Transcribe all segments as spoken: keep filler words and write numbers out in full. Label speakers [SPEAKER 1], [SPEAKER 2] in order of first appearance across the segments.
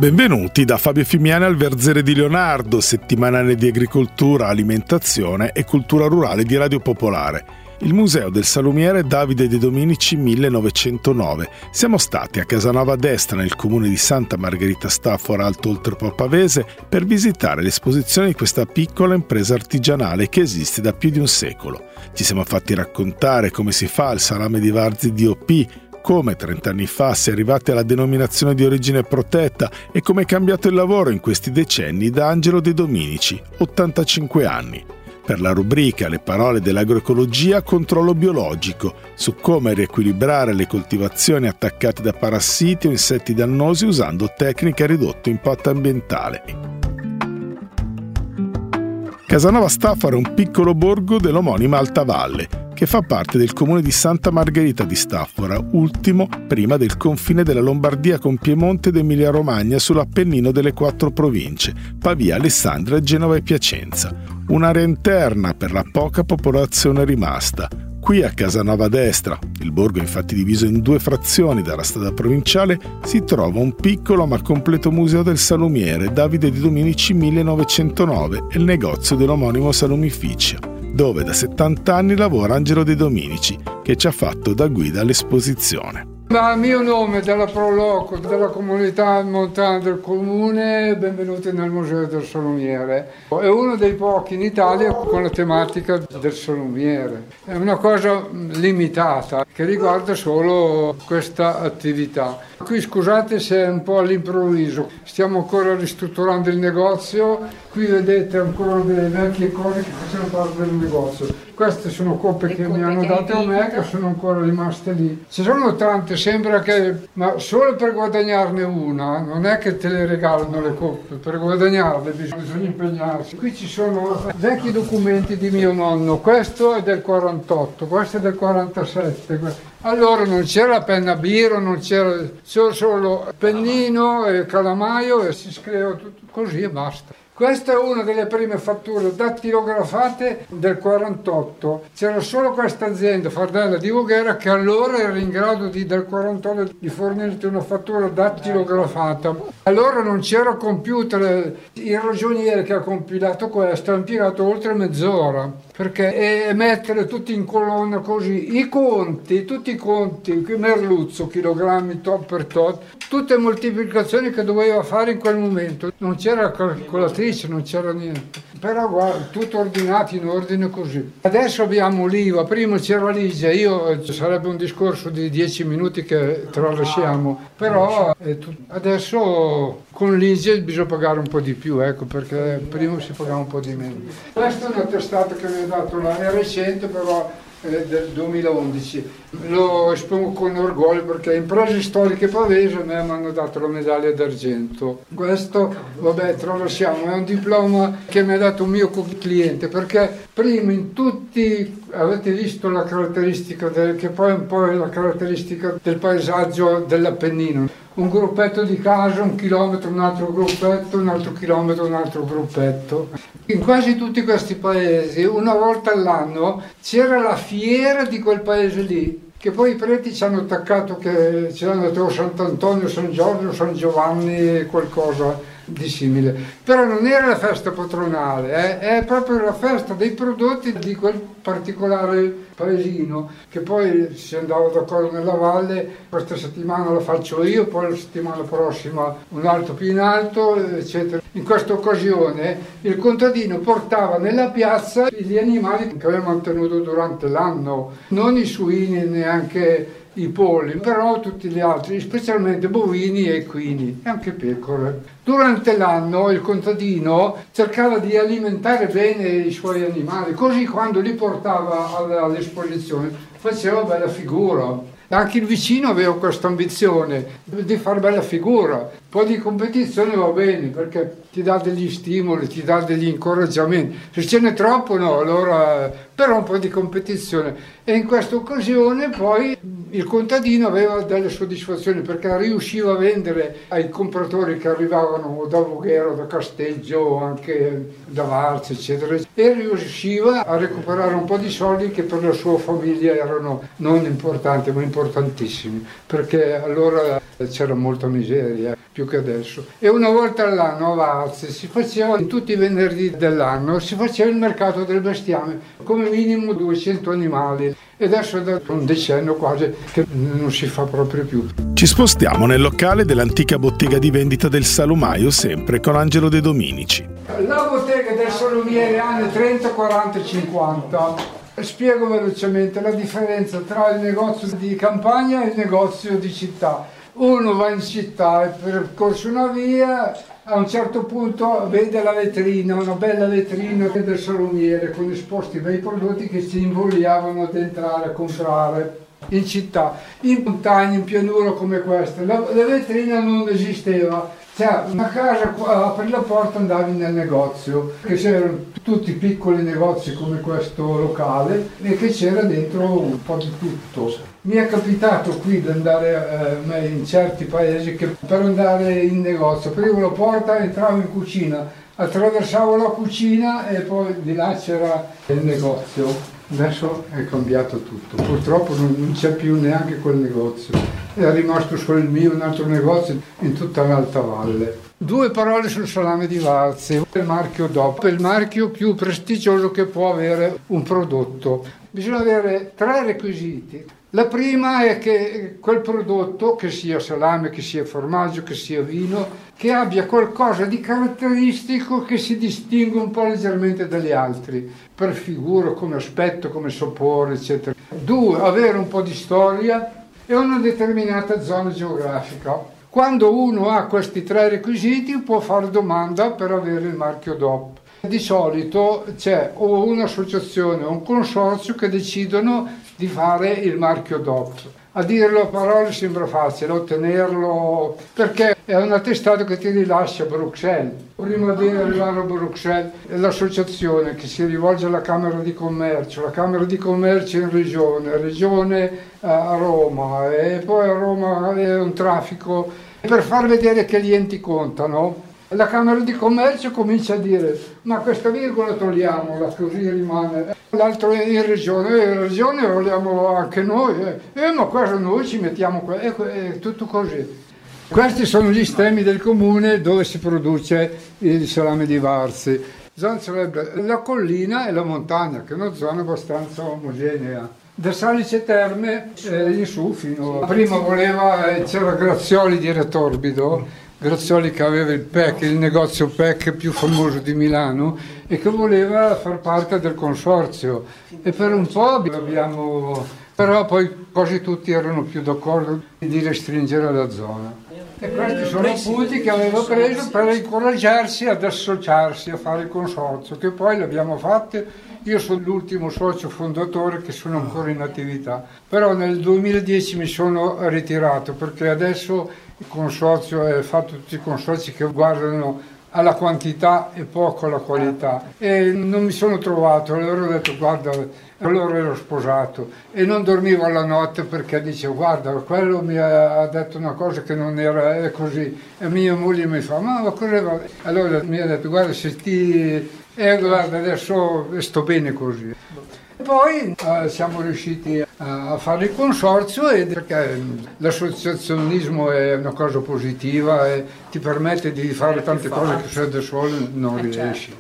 [SPEAKER 1] Benvenuti da Fabio Fimiani al Verzere di Leonardo, settimanale di agricoltura, alimentazione e cultura rurale di Radio Popolare. Il Museo del Salumiere Davide De Dominici millenovecentonove. Siamo stati a Casanova d'Este, nel comune di Santa Margherita Staffora, Alto Oltrepò Pavese, per visitare l'esposizione di questa piccola impresa artigianale che esiste da più di un secolo. Ci siamo fatti raccontare come si fa il salame di Varzi D O P, come trent'anni fa si è arrivati alla denominazione di origine protetta e come è cambiato il lavoro in questi decenni da Angelo De Dominici, ottantacinque anni. Per la rubrica Le parole dell'agroecologia, controllo biologico, su come riequilibrare le coltivazioni attaccate da parassiti o insetti dannosi usando tecniche a ridotto impatto ambientale. Casanova Staffora è un piccolo borgo dell'omonima Alta Valle, che fa parte del comune di Santa Margherita di Staffora, ultimo prima del confine della Lombardia con Piemonte ed Emilia-Romagna sull'Appennino delle quattro province, Pavia, Alessandria, Genova e Piacenza. Un'area interna per la poca popolazione rimasta. Qui a Casanova d'Este, il borgo è infatti diviso in due frazioni dalla strada provinciale, si trova un piccolo ma completo museo del salumiere Davide De Dominici millenovecentonove e il negozio dell'omonimo salumificio, dove da settanta anni lavora Angelo De Dominici, che ci ha fatto da guida all'esposizione.
[SPEAKER 2] A mio nome, della Proloco, della comunità montana del comune, benvenuti nel Museo del Salumiere. È uno dei pochi in Italia con la tematica del salumiere. È una cosa limitata che riguarda solo questa attività. Qui scusate se è un po' all'improvviso, stiamo ancora ristrutturando il negozio, qui vedete ancora delle vecchie cose che facevano parte del negozio. Queste sono coppe che mi hanno dato a me, che sono ancora rimaste lì. Ci sono tante, sembra che, ma solo per guadagnarne una, non è che te le regalano le coppe, per guadagnarle bisogna impegnarsi. Qui ci sono vecchi documenti di mio nonno, questo è del quarantotto, questo è del quarantasette. Allora non c'era la penna biro, non c'era solo, solo pennino e calamaio e si scriveva tutto così e basta. Questa è una delle prime fatture dattilografate del quarantotto. C'era solo questa azienda, Fardella di Voghera, che allora era in grado di, del quarantotto di fornirti una fattura dattilografata. Allora non c'era computer, il ragioniere che ha compilato questo ha impiegato oltre mezz'ora, perché e mettere tutti in colonna così, i conti, tutti i conti, merluzzo, chilogrammi, tot per tot, tutte moltiplicazioni che doveva fare in quel momento. Non c'era calcolatrice, non c'era niente, però guarda, tutto ordinato in ordine così. Adesso abbiamo l'I V A, prima c'era l'I G E, io sarebbe un discorso di dieci minuti che tralasciamo, però eh, adesso con l'I G E bisogna pagare un po' di più, ecco, perché prima si pagava un po' di meno. Questa è una testata che mi ha dato la, è recente però, eh, del duemilaundici. Lo espongo con orgoglio perché Imprese Storiche Pavese a me mi hanno dato la medaglia d'argento. Questo, vabbè, tralasciamo, è un diploma che mi ha dato un mio cliente, perché prima in tutti avete visto la caratteristica del, che poi è un po' la caratteristica del paesaggio dell'Appennino. Un gruppetto di casa, un chilometro, un altro gruppetto, un altro chilometro, un altro gruppetto. In quasi tutti questi paesi, una volta all'anno, c'era la fiera di quel paese lì, che poi i preti ci hanno attaccato, che ci hanno detto Sant'Antonio, San Giorgio, San Giovanni, qualcosa di simile. Però non era la festa patronale, eh? È proprio la festa dei prodotti di quel particolare paesino, che poi si andava d'accordo nella valle, questa settimana la faccio io, poi la settimana prossima un altro più in alto, eccetera. In questa occasione il contadino portava nella piazza gli animali che aveva mantenuto durante l'anno, non i suini neanche i polli, però tutti gli altri, specialmente bovini e equini e anche pecore. Durante l'anno il contadino cercava di alimentare bene i suoi animali, così quando li portava all'esposizione faceva bella figura. Anche il vicino aveva questa ambizione di fare bella figura. Un po' di competizione va bene perché ti dà degli stimoli, ti dà degli incoraggiamenti. Se ce n'è troppo no, allora però un po' di competizione. E in questa occasione poi Il contadino aveva delle soddisfazioni perché riusciva a vendere ai compratori che arrivavano da Voghero, da Casteggio, anche da Varzi, eccetera, e riusciva a recuperare un po' di soldi che per la sua famiglia erano non importanti, ma importantissimi, perché allora c'era molta miseria, più che adesso. E una volta all'anno a Varzi si faceva, in tutti i venerdì dell'anno, si faceva il mercato del bestiame, come minimo duecento animali. E adesso è da un decennio quasi che non si fa proprio più.
[SPEAKER 1] Ci spostiamo nel locale dell'antica bottega di vendita del salumaio, sempre con Angelo De Dominici.
[SPEAKER 2] La bottega del salumiere anni trenta, quaranta e cinquanta. Spiego velocemente la differenza tra il negozio di campagna e il negozio di città. Uno va in città e percorse una via, a un certo punto vede la vetrina, una bella vetrina del salumiere con esposti bei prodotti che si invogliavano ad entrare a comprare in città. In montagna, in pianura come questa, la, la vetrina non esisteva. Cioè, una casa, apri la porta, andavi nel negozio, che c'erano tutti piccoli negozi come questo locale e che c'era dentro un po' di tutto. Mi è capitato qui di andare eh, in certi paesi che per andare in negozio aprivo la porta, entravo in cucina, attraversavo la cucina e poi di là c'era il negozio. Adesso è cambiato tutto, purtroppo non, non c'è più neanche quel negozio, è rimasto solo il mio, un altro negozio in tutta l'Alta Valle. Due parole sul salame di Varzi, il marchio D O P, il marchio più prestigioso che può avere un prodotto. Bisogna avere tre requisiti. La prima è che quel prodotto, che sia salame, che sia formaggio, che sia vino, che abbia qualcosa di caratteristico che si distingue un po' leggermente dagli altri, per figura, come aspetto, come sapore, eccetera. Due, avere un po' di storia e una determinata zona geografica. Quando uno ha questi tre requisiti può fare domanda per avere il marchio D O P. Di solito c'è o un'associazione o un consorzio che decidono di fare il marchio D O P. A dirlo a parole sembra facile, ottenerlo, perché è un attestato che ti rilascia Bruxelles. Prima di arrivare a Bruxelles è l'associazione che si rivolge alla Camera di Commercio, la Camera di Commercio in regione, regione a Roma, e poi a Roma è un traffico. Per far vedere che gli enti contano, la Camera di Commercio comincia a dire ma questa virgola togliamola, così rimane. L'altro è in regione, in regione vogliamo anche noi, eh, eh ma questo noi ci mettiamo qua, è, è tutto così. Questi sono gli stemmi del comune dove si produce il salame di Varzi. Zona sarebbe la collina e la montagna, che è una zona abbastanza omogenea. Da Salice Terme eh, in su fino a... Prima voleva, eh, c'era Grazioli di Retorbido, Grazioli che aveva il P E C, il negozio P E C più famoso di Milano, e che voleva far parte del consorzio. E per un po' abbiamo... però poi quasi tutti erano più d'accordo di restringere la zona. E questi sono appunti che aveva preso per incoraggiarsi ad associarsi a fare il consorzio, che poi l'abbiamo fatto. Io sono l'ultimo socio fondatore che sono ancora in attività, però nel duemiladieci mi sono ritirato perché adesso il consorzio è fatto tutti i consorzi che guardano alla quantità e poco alla qualità, e non mi sono trovato. Allora ho detto guarda, allora ero sposato e non dormivo alla notte perché dicevo guarda, quello mi ha detto una cosa che non era, è così, e mia moglie mi fa ma, ma cosa va? Allora mi ha detto guarda, se ti... e guarda, adesso sto bene così. E poi eh, siamo riusciti a, a fare il consorzio, e perché l'associazionismo è una cosa positiva e ti permette di fare tante cose che se da solo non riesci.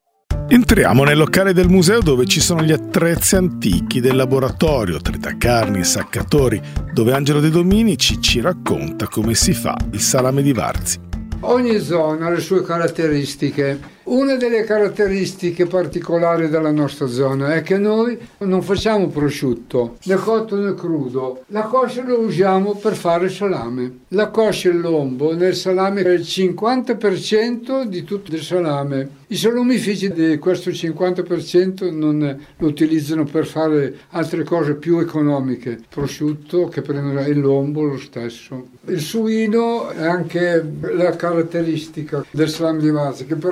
[SPEAKER 1] Entriamo nel locale del museo dove ci sono gli attrezzi antichi del laboratorio, tritacarni e saccatori, dove Angelo De Dominici ci racconta come si fa il salame di Varzi.
[SPEAKER 2] Ogni zona ha le sue caratteristiche. Una delle caratteristiche particolari della nostra zona è che noi non facciamo prosciutto, né cotto né crudo. La coscia lo usiamo per fare il salame. La coscia e il lombo nel salame è il cinquanta per cento di tutto il salame. I salumifici di questo cinquanta per cento non lo utilizzano per fare altre cose più economiche. Prosciutto che prenderà il lombo lo stesso. Il suino è anche la caratteristica del salame di Varzi, che per fare un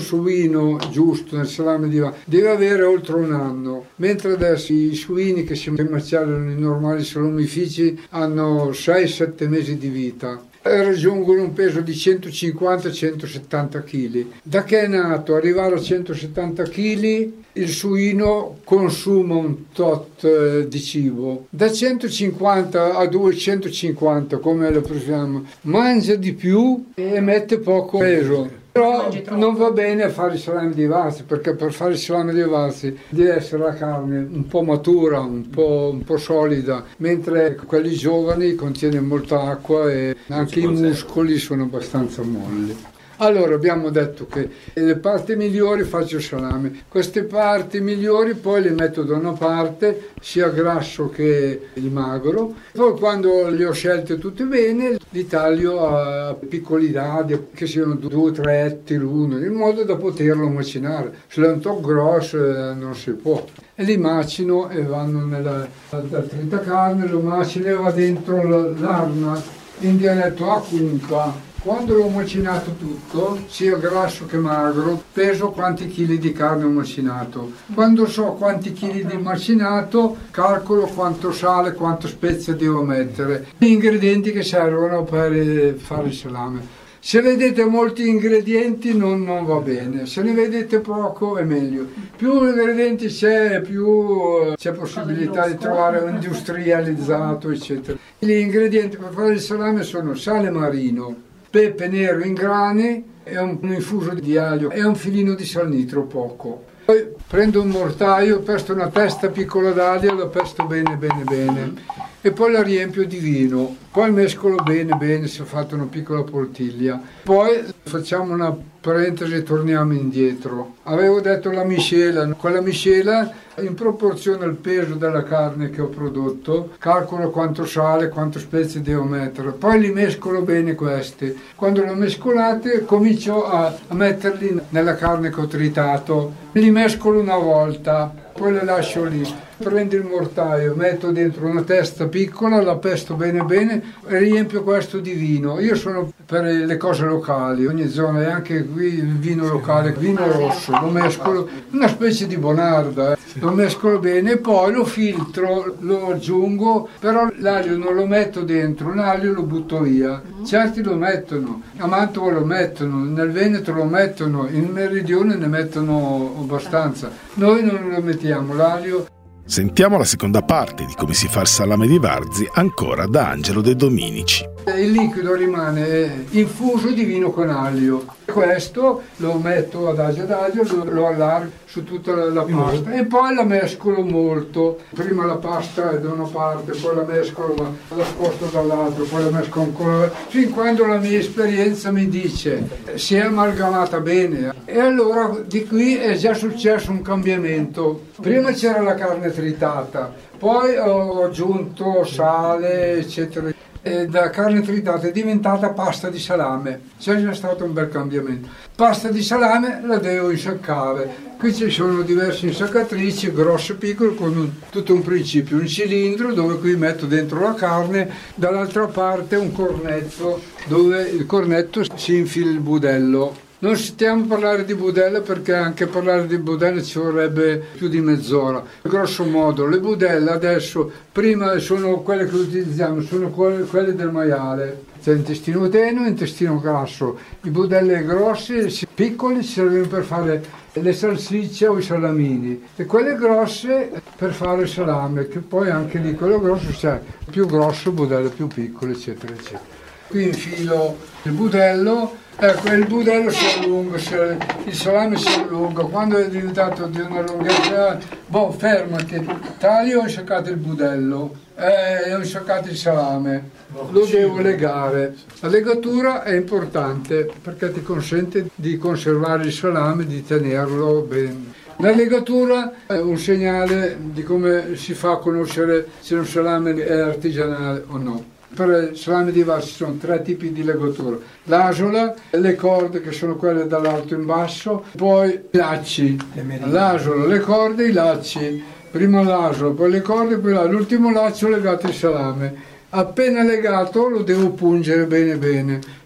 [SPEAKER 2] suino giusto nel salame di Varzi deve avere oltre un anno, mentre adesso i suini che si macinano nei normali salumifici hanno sei sette mesi di vita. Raggiungono un peso di centocinquanta centosettanta chili. Da che è nato arrivare a centosettanta chili, il suino consuma un tot di cibo. Da centocinquanta a duecentocinquanta, come lo preferiamo, mangia di più e emette poco peso. Però non va bene fare il salame di Varzi, perché per fare il salame di Varzi deve essere la carne un po' matura, un po', un po' solida, mentre quelli giovani contiene molta acqua e anche i muscoli sono abbastanza molli. Allora abbiamo detto che le parti migliori faccio il salame, queste parti migliori poi le metto da una parte, sia grasso che il magro, poi quando le ho scelte tutte bene li taglio a piccoli dadi che siano due o tre etti l'uno, in modo da poterlo macinare, se è un po' grosso non si può. E li macino e vanno nella, nella tritacarne, lo macino e va dentro l'arna in dialetto a cunca. Quando l'ho macinato tutto, sia grasso che magro, peso quanti chili di carne ho macinato. Quando so quanti chili di macinato, calcolo quanto sale, quanto spezia devo mettere. Gli ingredienti che servono per fare il salame. Se vedete molti ingredienti non, non va bene, se ne vedete poco è meglio. Più ingredienti c'è, più c'è possibilità di trovare un industrializzato, eccetera. Gli ingredienti per fare il salame sono sale marino, pepe nero in grani e un, un infuso di aglio e un filino di sal nitro, poco. Poi prendo un mortaio, pesto una testa piccola d'aglio, la pesto bene bene bene e poi la riempio di vino, poi mescolo bene bene, si è fatta una piccola poltiglia, poi facciamo una parentesi e torniamo indietro. Avevo detto la miscela, quella miscela in proporzione al peso della carne che ho prodotto, calcolo quanto sale, quanto spezie devo mettere, poi li mescolo bene questi. Quando li ho mescolati comincio a, a metterli nella carne che ho tritato, li mescolo una volta, poi le lascio lì. Prendo il mortaio, metto dentro una testa piccola, la pesto bene bene e riempio questo di vino. Io sono per le cose locali, ogni zona, e anche qui il vino locale, vino rosso, lo mescolo, una specie di bonarda, eh. Lo mescolo bene e poi lo filtro, lo aggiungo, però l'aglio non lo metto dentro, l'aglio lo butto via. Certi lo mettono, a Mantova lo mettono, nel Veneto lo mettono, in Meridione ne mettono abbastanza. Noi non lo mettiamo, l'aglio.
[SPEAKER 1] Sentiamo la seconda parte di come si fa il salame di Varzi, ancora da Angelo De Dominici.
[SPEAKER 2] Il liquido rimane infuso di vino con aglio. Questo lo metto adagio adagio, lo, lo allargo su tutta la, la pasta e poi la mescolo molto. Prima la pasta è da una parte, poi la mescolo, ma la sposto dall'altra, poi la mescolo ancora, fin quando la mia esperienza mi dice si è amalgamata bene. E allora di qui è già successo un cambiamento. Prima c'era la carne tritata, poi ho aggiunto sale, eccetera. E da carne tritata è diventata pasta di salame, c'è già stato un bel cambiamento. Pasta di salame la devo insaccare, qui ci sono diverse insaccatrici, grosse e piccole, con un, tutto un principio, un cilindro dove qui metto dentro la carne, dall'altra parte un cornetto dove il cornetto si infila il budello. Non stiamo a parlare di budella perché anche parlare di budella ci vorrebbe più di mezz'ora. Grosso modo, le budelle adesso, prima sono quelle che utilizziamo, sono quelle, quelle del maiale. C'è intestino tenue e intestino grasso. I budelle grossi, piccoli, servono per fare le salsicce o i salamini. E quelle grosse per fare il salame, che poi anche lì quello grosso c'è, più grosso, budelle più piccole, eccetera, eccetera. Qui infilo il budello. Ecco, il budello si allunga, il salame si allunga, quando è diventato di una lunghezza, boh, fermati, taglio e ho insaccato il budello, e ho insaccato il salame, lo devo legare. La legatura è importante perché ti consente di conservare il salame, di tenerlo bene. La legatura è un segnale di come si fa a conoscere se un salame è artigianale o no. Per il salame di Varzi ci sono tre tipi di legatura: l'asola, le corde che sono quelle dall'alto in basso, poi i lacci, l'asola, le corde, i lacci, prima l'asola, poi le corde, poi l'ultimo laccio legato il salame. Appena legato lo devo pungere bene bene,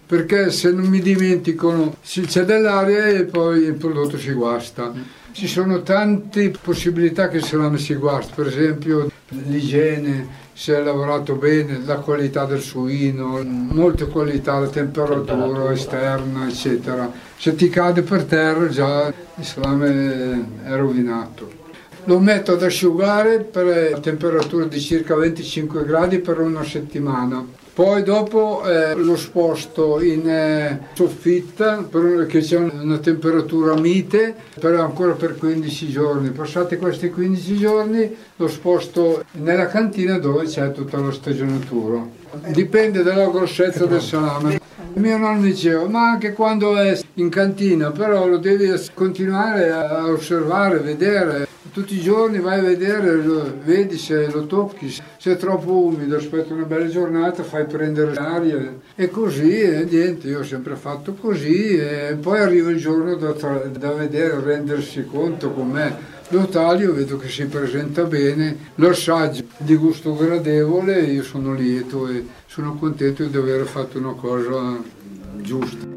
[SPEAKER 2] perché se non mi dimenticano c'è dell'aria e poi il prodotto si guasta. Ci sono tante possibilità che il salame si guasti, per esempio l'igiene, se è lavorato bene, la qualità del suino, molte qualità, la temperatura esterna, eccetera. Se ti cade per terra già il salame è rovinato. Lo metto ad asciugare per a temperatura di circa venticinque gradi per una settimana. Poi dopo eh, lo sposto in eh, soffitta perché c'è una temperatura mite per ancora per quindici giorni. Passati questi quindici giorni lo sposto nella cantina dove c'è tutta la stagionatura. Dipende dalla grossezza del salame. Mio nonno diceva, ma anche quando è in cantina, però lo devi continuare a osservare, vedere. Tutti i giorni vai a vedere, lo, vedi se lo tocchi, se è troppo umido, aspetta una bella giornata, fai prendere l'aria e così, e niente, io ho sempre fatto così e poi arriva il giorno da, da vedere, rendersi conto com'è. Lo taglio, vedo che si presenta bene, lo assaggio di gusto gradevole e io sono lieto e sono contento di aver fatto una cosa giusta.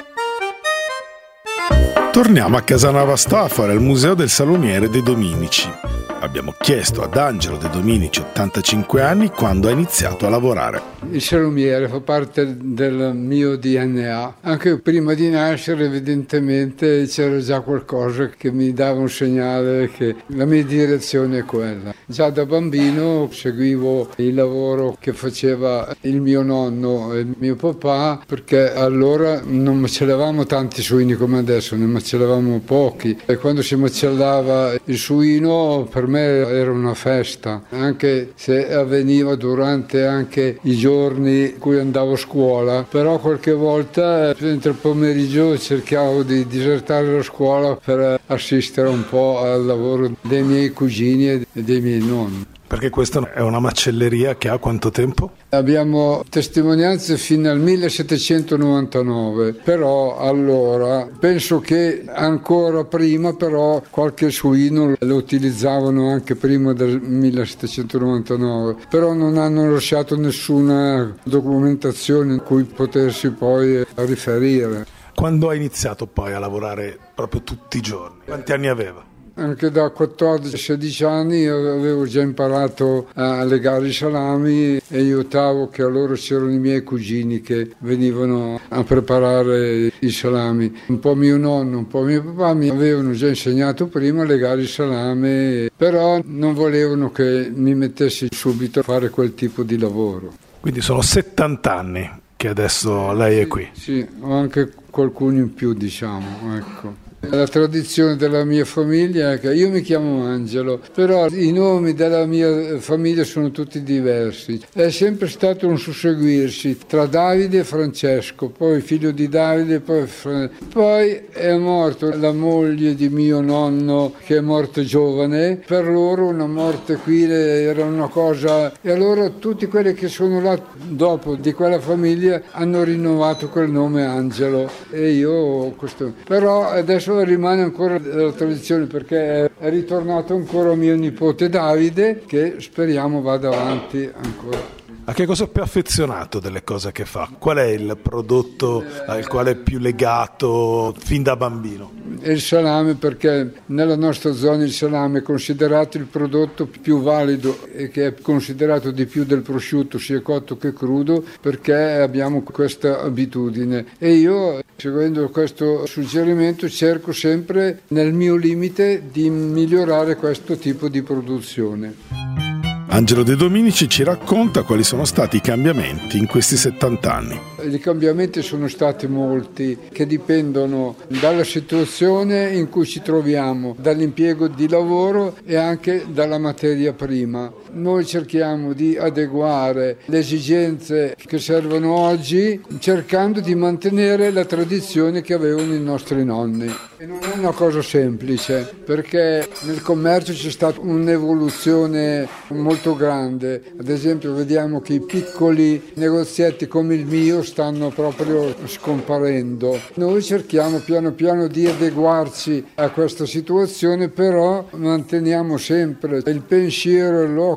[SPEAKER 1] Torniamo a Casanova Stafare, al Museo del Salumiere De Dominici. Abbiamo chiesto ad Angelo De Dominici, ottantacinque anni, quando ha iniziato a lavorare.
[SPEAKER 2] Il salumiere fa parte del mio D N A. Anche prima di nascere evidentemente c'era già qualcosa che mi dava un segnale che la mia direzione è quella. Già da bambino seguivo il lavoro che faceva il mio nonno e il mio papà, perché allora non macellavamo tanti suini come adesso, ne macellavamo pochi. E quando si macellava il suino per me era una festa, anche se avveniva durante anche i giorni in cui andavo a scuola, però qualche volta entro il pomeriggio cercavo di disertare la scuola per assistere un po' al lavoro dei miei cugini e dei miei nonni.
[SPEAKER 1] Perché questa è una macelleria che ha quanto tempo?
[SPEAKER 2] Abbiamo testimonianze fino al millesettecentonovantanove, però allora penso che ancora prima, però qualche suino lo utilizzavano anche prima del millesettecentonovantanove, però non hanno lasciato nessuna documentazione in cui potersi poi riferire.
[SPEAKER 1] Quando ha iniziato poi a lavorare proprio tutti i giorni? Quanti anni aveva?
[SPEAKER 2] Anche da quattordici sedici anni avevo già imparato a legare i salami e aiutavo, che allora c'erano i miei cugini che venivano a preparare i salami. Un po' mio nonno, un po' mio papà mi avevano già insegnato prima a legare il salame, però non volevano che mi mettessi subito a fare quel tipo di lavoro.
[SPEAKER 1] Quindi sono settanta anni che adesso lei è qui.
[SPEAKER 2] Sì, ho anche qualcuno in più, diciamo, ecco. La tradizione della mia famiglia è che io mi chiamo Angelo, però i nomi della mia famiglia sono tutti diversi. È sempre stato un susseguirsi tra Davide e Francesco, poi figlio di Davide, poi Fran... Poi è morto la moglie di mio nonno, che è morta giovane. Per loro una morte qui era una cosa... E allora tutti quelli che sono là dopo di quella famiglia hanno rinnovato quel nome Angelo. E io questo... Però adesso rimane ancora la tradizione, perché è ritornato ancora mio nipote Davide, che speriamo vada avanti ancora.
[SPEAKER 1] A che cosa è più affezionato delle cose che fa? Qual è il prodotto al quale è più legato fin da bambino?
[SPEAKER 2] Il salame, perché nella nostra zona il salame è considerato il prodotto più valido e che è considerato di più del prosciutto, sia cotto che crudo, perché abbiamo questa abitudine. E io, seguendo questo suggerimento, cerco sempre nel mio limite di migliorare questo tipo di produzione.
[SPEAKER 1] Angelo De Dominici ci racconta quali sono stati i cambiamenti in questi settanta anni.
[SPEAKER 2] I cambiamenti sono stati molti, che dipendono dalla situazione in cui ci troviamo, dall'impiego di lavoro e anche dalla materia prima. Noi cerchiamo di adeguare le esigenze che servono oggi, cercando di mantenere la tradizione che avevano i nostri nonni. E non è una cosa semplice, perché nel commercio c'è stata un'evoluzione molto grande. Ad esempio vediamo che i piccoli negozietti come il mio stanno proprio scomparendo. Noi cerchiamo piano piano di adeguarci a questa situazione, però manteniamo sempre il pensiero e l'occhio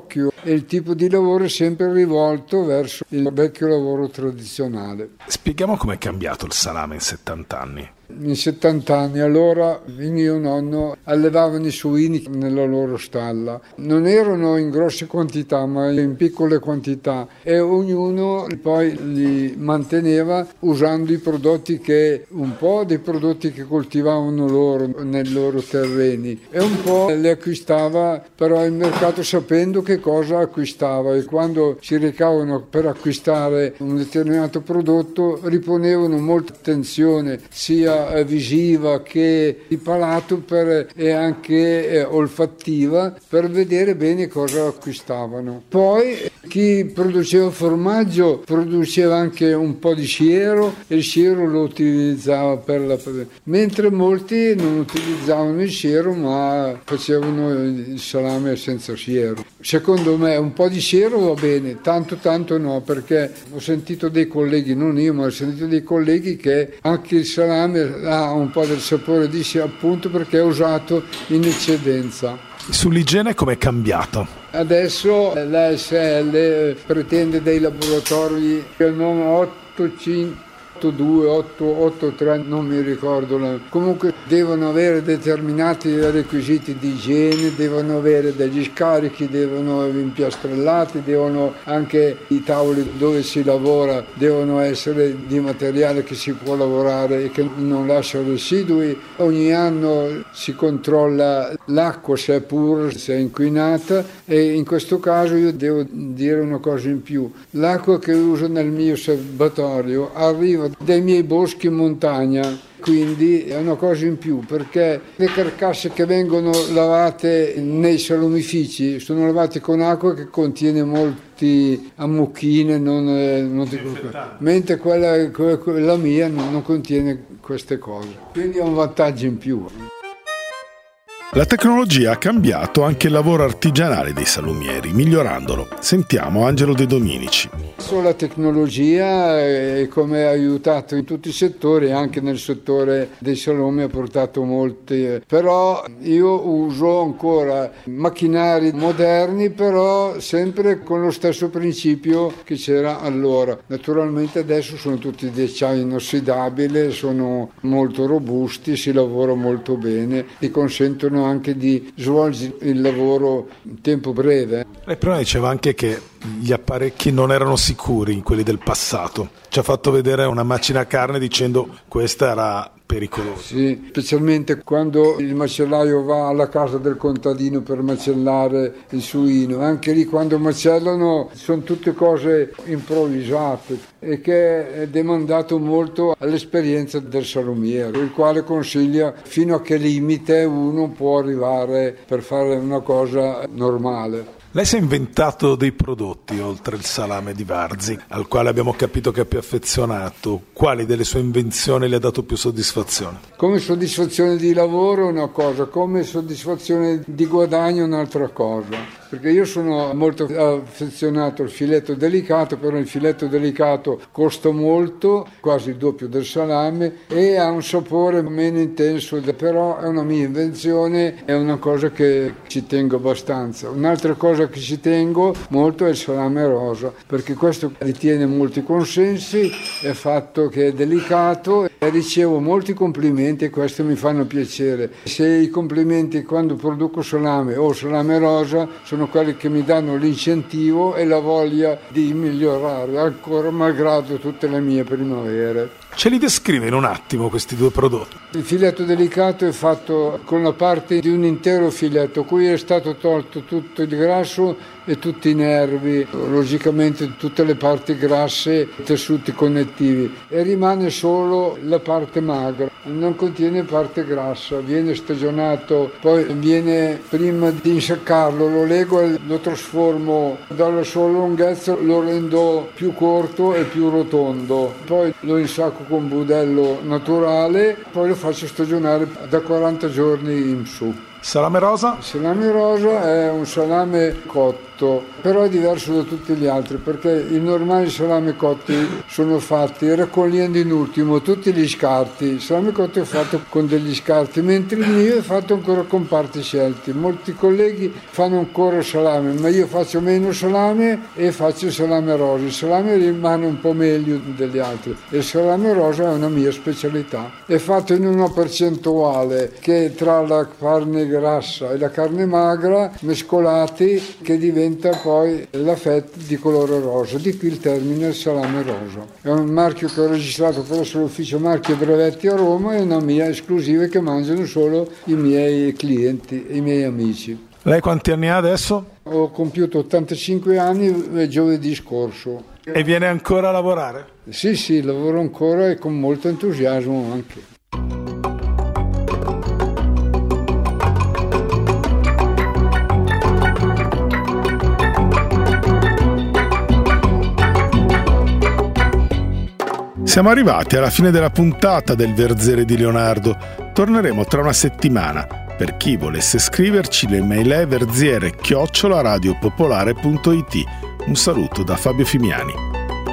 [SPEAKER 2] occhio e il tipo di lavoro è sempre rivolto verso il vecchio lavoro tradizionale.
[SPEAKER 1] Spieghiamo com'è cambiato il salame in settanta anni.
[SPEAKER 2] In settanta anni, allora mio nonno allevavano i suini nella loro stalla. Non erano in grosse quantità, ma in piccole quantità, e ognuno poi li manteneva usando i prodotti che, un po' dei prodotti che coltivavano loro nei loro terreni e un po' li acquistava però il mercato sapendo che cosa acquistava, e quando si recavano per acquistare un determinato prodotto riponevano molta attenzione sia visiva che di palato per, e anche eh, olfattiva per vedere bene cosa acquistavano. Poi chi produceva formaggio produceva anche un po' di siero e il siero lo utilizzava per la... mentre molti non utilizzavano il siero ma facevano il salame senza siero. Secondo me un po' di siero va bene, tanto tanto no, perché ho sentito dei colleghi, non io ma ho sentito dei colleghi che anche il salame ha un po' del sapore di siero appunto perché è usato in eccedenza.
[SPEAKER 1] Sull'igiene com'è cambiato?
[SPEAKER 2] Adesso l'A S L pretende dei laboratori che il nome otto cinque otto due, otto otto tre, non mi ricordo, comunque devono avere determinati requisiti di igiene, devono avere degli scarichi, devono impiastrellati, devono anche i tavoli dove si lavora devono essere di materiale che si può lavorare e che non lascia residui. Ogni anno si controlla l'acqua se è pura, se è inquinata, e in questo caso io devo dire una cosa in più: l'acqua che uso nel mio serbatoio arriva dai miei boschi in montagna, quindi è una cosa in più, perché le carcasse che vengono lavate nei salumifici sono lavate con acqua che contiene molti ammucchine, non, non dico, mentre quella, quella mia non, non contiene queste cose, quindi è un vantaggio in più.
[SPEAKER 1] La tecnologia ha cambiato anche il lavoro artigianale dei salumieri, migliorandolo. Sentiamo Angelo De Dominici.
[SPEAKER 2] La tecnologia e come ha aiutato in tutti i settori, anche nel settore dei salumi ha portato molti, però io uso ancora macchinari moderni, però sempre con lo stesso principio che c'era allora. Naturalmente adesso sono tutti di acciaio inossidabile, sono molto robusti, si lavora molto bene, ti consentono anche di svolgere il lavoro in tempo breve.
[SPEAKER 1] Lei prima diceva anche che gli apparecchi non erano sicuri in quelli del passato. Ci ha fatto vedere una macina a carne dicendo questa era pericolosa.
[SPEAKER 2] Sì, specialmente quando il macellaio va alla casa del contadino per macellare il suino. Anche lì quando macellano sono tutte cose improvvisate e che è demandato molto all'esperienza del salumiere, il quale consiglia fino a che limite uno può arrivare per fare una cosa normale.
[SPEAKER 1] Lei si è inventato dei prodotti oltre il salame di Varzi, al quale abbiamo capito che è più affezionato. Quali delle sue invenzioni le ha dato più soddisfazione?
[SPEAKER 2] Come soddisfazione di lavoro una cosa, come soddisfazione di guadagno un'altra cosa. Perché io sono molto affezionato al filetto delicato, però il filetto delicato costa molto, quasi il doppio del salame, e ha un sapore meno intenso, però è una mia invenzione, è una cosa che ci tengo abbastanza. Un'altra cosa che ci tengo molto è il salame rosa, perché questo ritiene molti consensi, è fatto che è delicato e ricevo molti complimenti e questo mi fanno piacere. Se i complimenti quando produco salame o salame rosa sono quelli che mi danno l'incentivo e la voglia di migliorare ancora malgrado tutte le mie primavere.
[SPEAKER 1] Ce li descrive in un attimo questi due prodotti?
[SPEAKER 2] Il filetto delicato è fatto con la parte di un intero filetto, cui è stato tolto tutto il grasso e tutti i nervi, logicamente tutte le parti grasse, i tessuti connettivi, e rimane solo la parte magra, non contiene parte grassa, viene stagionato, poi viene, prima di insaccarlo lo lego e lo trasformo dalla sua lunghezza, lo rendo più corto e più rotondo, poi lo insacco con budello naturale, poi lo faccio stagionare da quaranta giorni in su.
[SPEAKER 1] Salame rosa?
[SPEAKER 2] Il salame rosa è un salame cotto, però è diverso da tutti gli altri perché i normali salami cotti sono fatti raccogliendo in ultimo tutti gli scarti. Il salame cotto è fatto con degli scarti, mentre il mio è fatto ancora con parti scelte. Molti colleghi fanno ancora salame, ma io faccio meno salame e faccio il salame rosa. Il salame rimane un po' meglio degli altri e il salame rosa è una mia specialità. È fatto in una percentuale che tra la carne grassa e la carne magra mescolati che diventa poi la fetta di colore rosa, di qui il termine salame rosa. È un marchio che ho registrato presso l'ufficio marchi e brevetti a Roma e una mia esclusiva che mangiano solo i miei clienti, i miei amici.
[SPEAKER 1] Lei quanti anni ha adesso?
[SPEAKER 2] Ho compiuto ottantacinque anni giovedì scorso.
[SPEAKER 1] E viene ancora a lavorare?
[SPEAKER 2] Sì, sì, lavoro ancora e con molto entusiasmo anche.
[SPEAKER 1] Siamo arrivati alla fine della puntata del Verzere di Leonardo. Torneremo tra una settimana. Per chi volesse scriverci, l'email è verziere chiocciola radiopopolare punto it. Un saluto da Fabio Fimiani.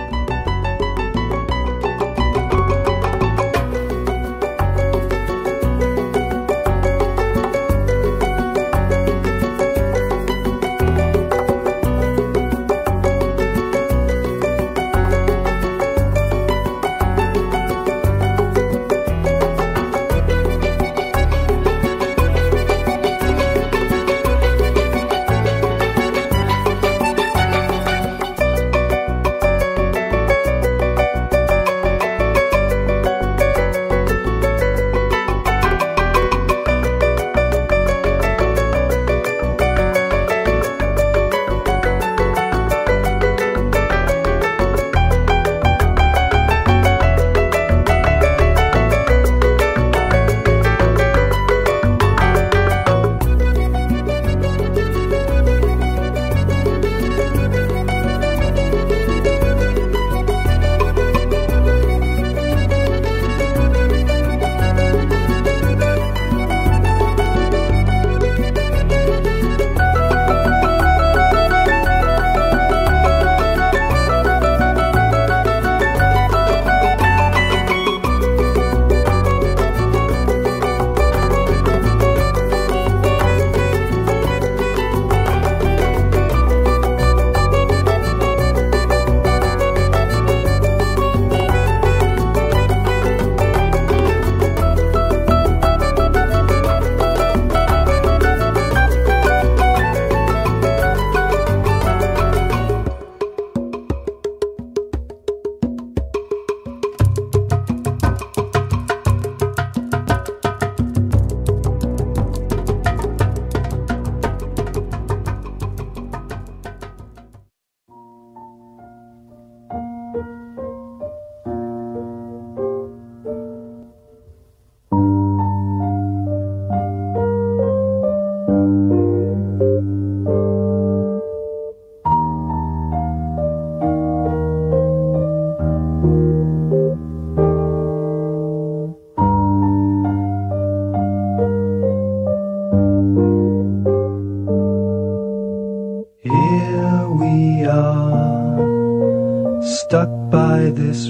[SPEAKER 3] This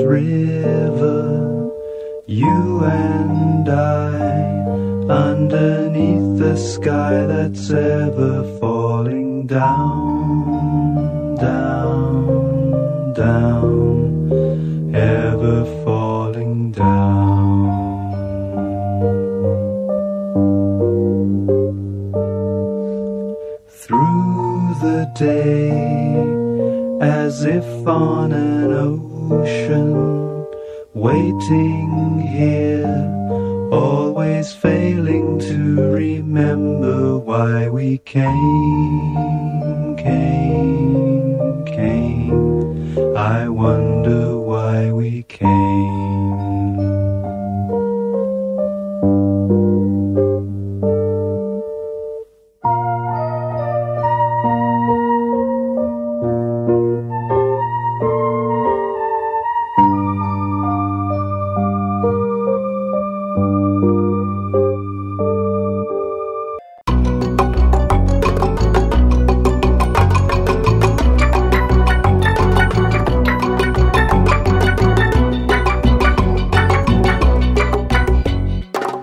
[SPEAKER 3] river, you and I, underneath the sky that's ever falling down, down, down, ever falling down. Through the day, as if on an ocean, waiting here, always failing to remember why we came, came, came. I wonder why we came.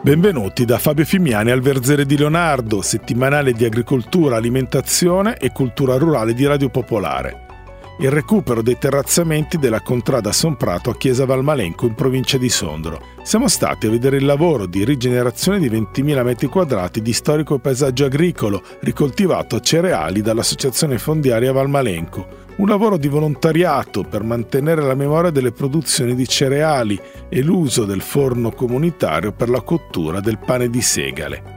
[SPEAKER 1] Benvenuti da Fabio Fimiani al Verzere di Leonardo, settimanale di agricoltura, alimentazione e cultura rurale di Radio Popolare. Il recupero dei terrazzamenti della contrada Sonprato a Chiesa Valmalenco in provincia di Sondrio. Siamo stati a vedere il lavoro di rigenerazione di ventimila metri quadrati di storico paesaggio agricolo ricoltivato a cereali dall'Associazione Fondiaria Valmalenco. Un lavoro di volontariato per mantenere la memoria delle produzioni di cereali e l'uso del forno comunitario per la cottura del pane di segale.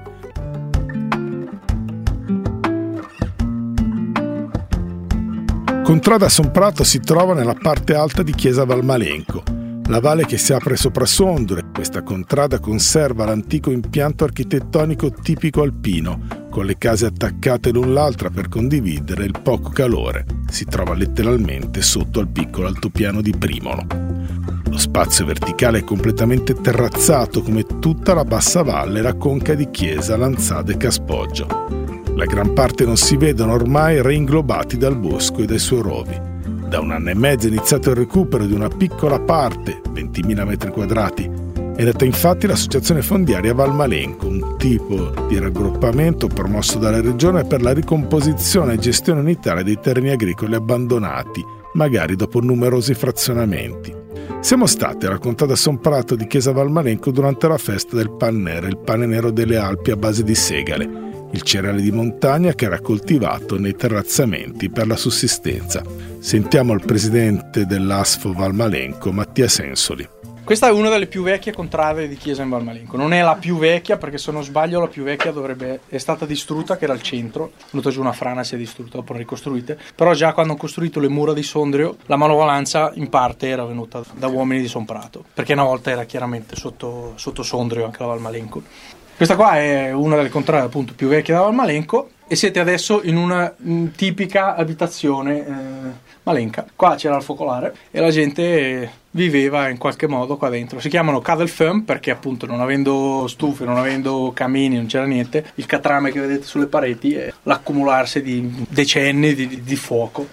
[SPEAKER 1] Contrada Sonprato si trova nella parte alta di Chiesa Valmalenco, la valle che si apre sopra Sondrio. Questa contrada conserva l'antico impianto architettonico tipico alpino, con le case attaccate l'un l'altra per condividere il poco calore. Si trova letteralmente sotto al piccolo altopiano di Primolo. Lo spazio verticale è completamente terrazzato come tutta la bassa valle e la conca di Chiesa, Lanzade e Caspoggio. La gran parte non si vedono ormai reinglobati dal bosco e dai suoi rovi. Da un anno e mezzo è iniziato il recupero di una piccola parte, ventimila metri quadrati, è nata infatti l'Associazione Fondiaria Valmalenco, un tipo di raggruppamento promosso dalla Regione per la ricomposizione e gestione unitaria dei terreni agricoli abbandonati, magari dopo numerosi frazionamenti. Siamo stati alla contrada Sonprato di Chiesa Valmalenco durante la festa del Pan Nero, il pane nero delle Alpi a base di segale, il cereale di montagna che era coltivato nei terrazzamenti per la sussistenza. Sentiamo il presidente dell'Asfo Valmalenco, Mattia Sensoli.
[SPEAKER 4] Questa è una delle più vecchie contrade di Chiesa in Valmalenco. Non è la più vecchia perché, se non sbaglio, la più vecchia dovrebbe è stata distrutta, che era al centro. È venuta giù una frana, si è distrutta, dopo ricostruite. Però già quando hanno costruito le mura di Sondrio, la manovalanza in parte era venuta da uomini di Sonprato, perché una volta era chiaramente sotto, sotto Sondrio anche la Valmalenco. Questa qua è una delle contrade appunto più vecchie da Valmalenco e siete adesso in una in tipica abitazione eh, malenca. Qua c'era il focolare e la gente viveva in qualche modo qua dentro. Si chiamano Kadelföhn perché appunto, non avendo stufe, non avendo camini, non c'era niente, il catrame che vedete sulle pareti è l'accumularsi di decenni di, di fuoco.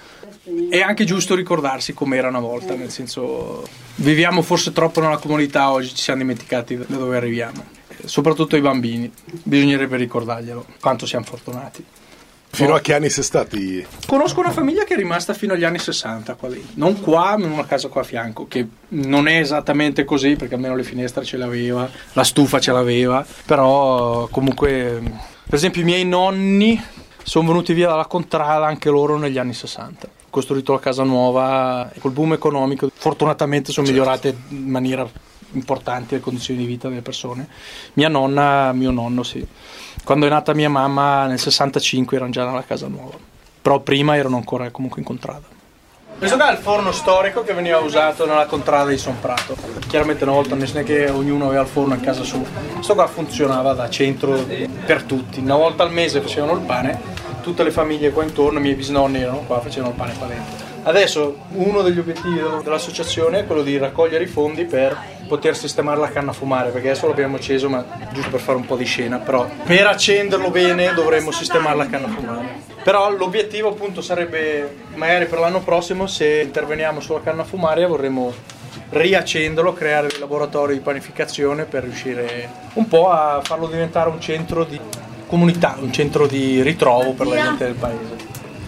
[SPEAKER 4] È anche giusto ricordarsi com'era una volta, nel senso, viviamo forse troppo nella comunità oggi, ci siamo dimenticati da dove arriviamo. Soprattutto i bambini, bisognerebbe ricordarglielo, quanto siamo fortunati.
[SPEAKER 1] Fino a che anni sei stati?
[SPEAKER 4] Conosco una famiglia che è rimasta fino agli anni sessanta qua lì. Non qua, ma in una casa qua a fianco, che non è esattamente così perché almeno le finestre ce l'aveva, la stufa ce l'aveva, però comunque, per esempio, i miei nonni sono venuti via dalla contrada anche loro negli anni sessanta. Costruito la casa nuova e col boom economico fortunatamente sono certo. migliorate in maniera importante le condizioni di vita delle persone. Mia nonna, mio nonno sì, quando è nata mia mamma nel sessantacinque erano già nella casa nuova, però prima erano ancora comunque in contrada. Questo qua è il forno storico che veniva usato nella contrada di Sonprato. Chiaramente una volta non è che ognuno aveva il forno in casa sua. Questo qua funzionava da centro per tutti, una volta al mese facevano il pane, tutte le famiglie qua intorno, i miei bisnonni erano qua, facevano il pane qua dentro. Adesso uno degli obiettivi dell'associazione è quello di raccogliere i fondi per poter sistemare la canna a fumare, perché adesso l'abbiamo acceso ma giusto per fare un po' di scena, però per accenderlo bene dovremmo sistemare la canna a fumare. Però l'obiettivo appunto sarebbe, magari per l'anno prossimo, se interveniamo sulla canna a fumare, vorremmo riaccenderlo, creare dei laboratori di panificazione per riuscire un po' a farlo diventare un centro di comunità, un centro di ritrovo per la gente del paese.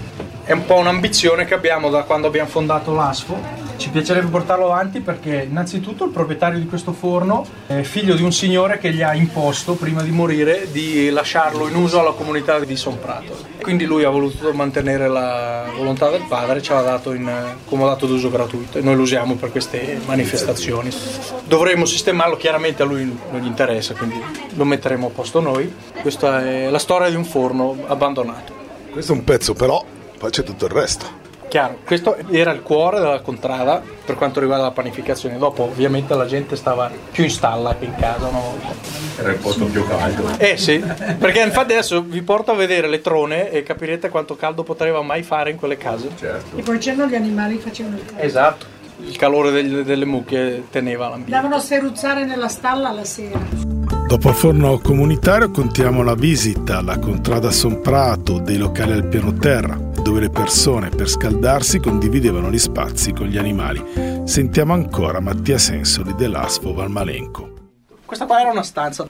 [SPEAKER 4] È un po' un'ambizione che abbiamo da quando abbiamo fondato l'Asfo. Ci piacerebbe portarlo avanti perché innanzitutto il proprietario di questo forno è figlio di un signore che gli ha imposto prima di morire di lasciarlo in uso alla comunità di Sonprato. Quindi lui ha voluto mantenere la volontà del padre e ce l'ha dato in comodato d'uso gratuito e noi lo usiamo per queste manifestazioni. Dovremmo sistemarlo, chiaramente a lui non gli interessa, quindi lo metteremo a posto noi. Questa è la storia di un forno abbandonato.
[SPEAKER 1] Questo è un pezzo, però poi c'è tutto il resto.
[SPEAKER 4] Chiaro, questo era il cuore della contrada per quanto riguarda la panificazione. Dopo ovviamente la gente stava più in stalla che in casa, no?
[SPEAKER 5] Era il posto più caldo.
[SPEAKER 4] Eh sì, perché infatti adesso vi porto a vedere le trone e capirete quanto caldo poteva mai fare in quelle case.
[SPEAKER 5] Certo.
[SPEAKER 6] E poi c'erano gli animali che facevano il caldo.
[SPEAKER 4] Esatto, il calore delle, delle mucche teneva l'ambiente.
[SPEAKER 6] Andavano a sferruzzare nella stalla la sera.
[SPEAKER 1] Dopo il forno comunitario continuiamo la visita alla contrada Sonprato, dei locali al piano terra, dove le persone per scaldarsi condividevano gli spazi con gli animali. Sentiamo ancora Mattia Sensoli dell'Asfo Valmalenco.
[SPEAKER 4] Questa qua era una stanza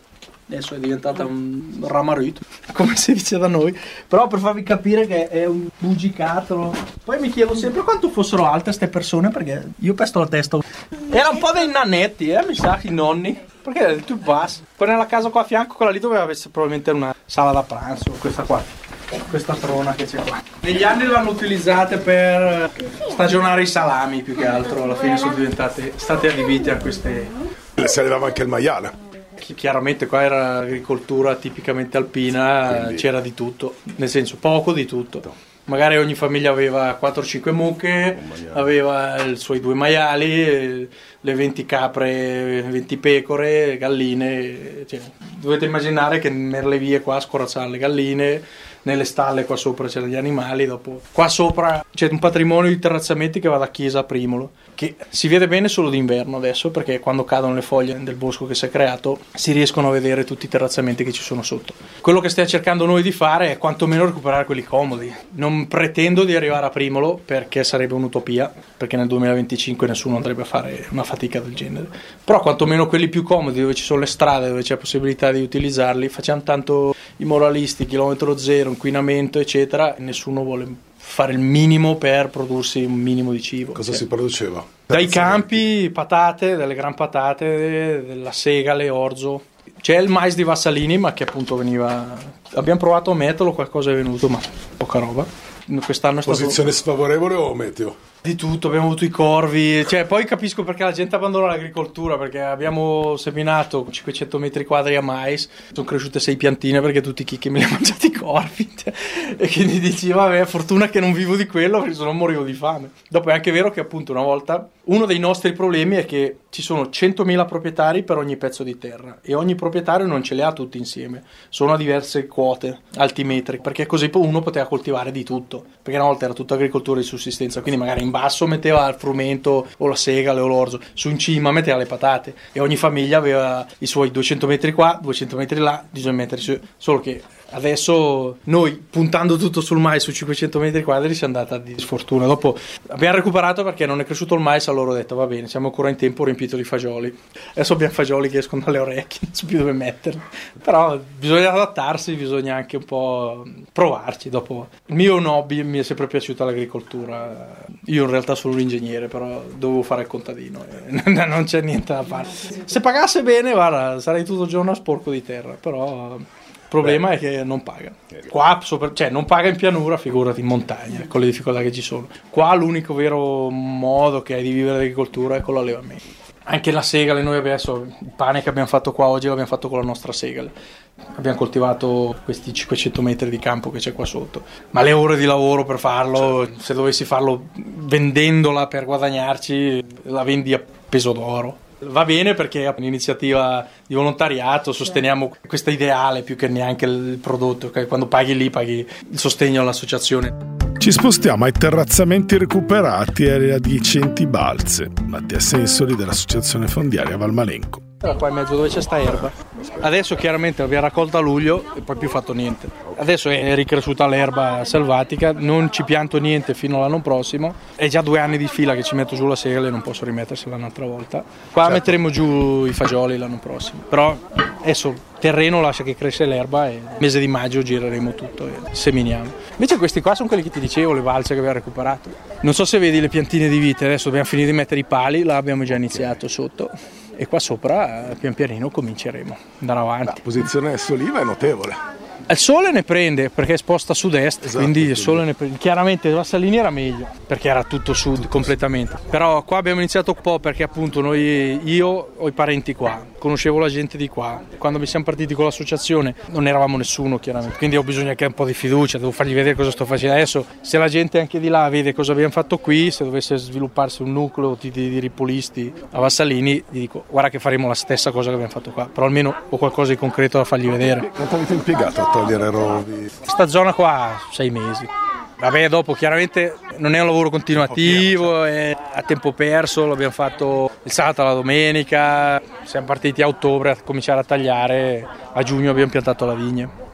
[SPEAKER 4] adesso è diventata un ramarito, come si dice da noi, però per farvi capire che è un bugicattolo. Poi mi chiedo sempre quanto fossero alte queste persone, perché io pesto la testa. Era un po' dei nanetti, eh, mi sa, i nonni, perché tu passi. Poi nella casa qua a fianco, quella lì doveva essere probabilmente una sala da pranzo, questa qua, questa trona che c'è qua. Negli anni l'hanno utilizzate per stagionare i salami, più che altro, alla fine sono diventate, state adibite a queste.
[SPEAKER 1] Si allevava anche il maiale.
[SPEAKER 4] Chiaramente qua era agricoltura tipicamente alpina, quindi c'era di tutto, nel senso poco di tutto. Magari ogni famiglia aveva quattro cinque mucche, aveva i suoi due maiali, le venti capre, venti pecore, galline. Cioè, dovete immaginare che nelle vie qua scorazzare le galline, nelle stalle qua sopra c'erano gli animali. Dopo qua sopra c'è un patrimonio di terrazzamenti che va da Chiesa a Primolo, che si vede bene solo d'inverno adesso, perché quando cadono le foglie del bosco che si è creato si riescono a vedere tutti i terrazzamenti che ci sono sotto. Quello che stiamo cercando noi di fare è quantomeno recuperare quelli comodi. Non pretendo di arrivare a Primolo, perché sarebbe un'utopia, perché nel duemilaventicinque nessuno andrebbe a fare una fatica del genere, però quantomeno quelli più comodi, dove ci sono le strade, dove c'è possibilità di utilizzarli. Facciamo tanto i moralisti, chilometro zero, inquinamento eccetera, e nessuno vuole fare il minimo per prodursi un minimo di cibo.
[SPEAKER 1] Cosa
[SPEAKER 4] cioè,
[SPEAKER 1] si produceva?
[SPEAKER 4] dai campi, patate, delle gran patate, della segale, orzo. C'è il mais di Vassalini, ma che appunto veniva, abbiamo provato a metterlo, qualcosa è venuto, ma poca roba. Quest'anno è stato
[SPEAKER 1] posizione sfavorevole o meteo?
[SPEAKER 4] Di tutto, abbiamo avuto i corvi, cioè poi capisco perché la gente abbandona l'agricoltura, perché abbiamo seminato cinquecento metri quadri a mais, sono cresciute sei piantine perché tutti i chicchi me li hanno mangiati i corvi, cioè, e quindi dici vabbè, fortuna che non vivo di quello, perché se no morivo di fame. Dopo è anche vero che appunto una volta uno dei nostri problemi è che ci sono centomila proprietari per ogni pezzo di terra e ogni proprietario non ce li ha tutti insieme, sono a diverse quote altimetri, perché così uno poteva coltivare di tutto, perché una volta era tutta agricoltura di sussistenza, quindi magari in basso metteva il frumento o la segale o l'orzo, su in cima metteva le patate e ogni famiglia aveva i suoi duecento metri qua, duecento metri là, duecento metri su, solo che adesso noi puntando tutto sul mais su cinquecento metri quadri siamo andati di sfortuna. Dopo abbiamo recuperato perché non è cresciuto il mais, allora ho detto va bene, siamo ancora in tempo, ho riempito di fagioli, adesso abbiamo fagioli che escono dalle orecchie, non so più dove metterli, però bisogna adattarsi, bisogna anche un po' provarci. Dopo il mio hobby, mi è sempre piaciuta l'agricoltura, io in realtà sono un ingegnere, però dovevo fare il contadino e non c'è niente da fare. Se pagasse bene, guarda, sarei tutto il giorno a sporco di terra, però il problema Beh. è che non paga. Qua, sopra, cioè non paga in pianura, figurati in montagna, con le difficoltà che ci sono. Qua l'unico vero modo che hai di vivere l'agricoltura è con l'allevamento. Anche la segale, noi adesso il pane che abbiamo fatto qua oggi l'abbiamo fatto con la nostra segale. Abbiamo coltivato questi cinquecento metri di campo che c'è qua sotto, ma le ore di lavoro per farlo, se dovessi farlo vendendola per guadagnarci, la vendi a peso d'oro. Va bene perché è un'iniziativa di volontariato, sosteniamo questo ideale più che neanche il prodotto, okay? Quando paghi lì paghi il sostegno all'associazione.
[SPEAKER 1] Ci spostiamo ai terrazzamenti recuperati e alle adiacenti balze. Mattia Sensoli dell'Associazione Fondiaria Valmalenco.
[SPEAKER 4] Era qua in mezzo dove c'è sta erba. Adesso chiaramente l'abbiamo raccolta a luglio e poi più fatto niente. Adesso è ricresciuta l'erba selvatica, non ci pianto niente fino all'anno prossimo. È già due anni di fila che ci metto giù la segale e non posso rimettersela un'altra volta. Qua certo. Metteremo giù i fagioli l'anno prossimo. Però adesso il terreno lascia che cresce l'erba e nel mese di maggio gireremo tutto e seminiamo. Invece questi qua sono quelli che ti dicevo, le balze che abbiamo recuperato. Non so se vedi le piantine di vite, adesso dobbiamo finire di mettere i pali, là abbiamo già iniziato sotto. E qua sopra pian pianino cominceremo ad andare avanti.
[SPEAKER 1] La posizione soliva è notevole.
[SPEAKER 4] Il sole ne prende perché è sposta a sud-est, esatto, quindi il sole ne prende. Chiaramente Vassalini era meglio perché era tutto sud tutto completamente. Sud. Però qua abbiamo iniziato un po' perché appunto noi, io ho i parenti qua, conoscevo la gente di qua. Quando mi siamo partiti con l'associazione non eravamo nessuno chiaramente, quindi ho bisogno anche un po' di fiducia, devo fargli vedere cosa sto facendo. Adesso se la gente anche di là vede cosa abbiamo fatto qui, se dovesse svilupparsi un nucleo di, di, di ripolisti a Vassalini, gli dico guarda che faremo la stessa cosa che abbiamo fatto qua, però almeno ho qualcosa di concreto da fargli vedere.
[SPEAKER 1] Quanto avete impiegato a togliere rovi?
[SPEAKER 4] Sta zona qua sei mesi. Vabbè, dopo chiaramente non è un lavoro continuativo, è a tempo perso, l'abbiamo fatto il sabato alla domenica, siamo partiti a ottobre a cominciare a tagliare, a giugno abbiamo piantato la vigna.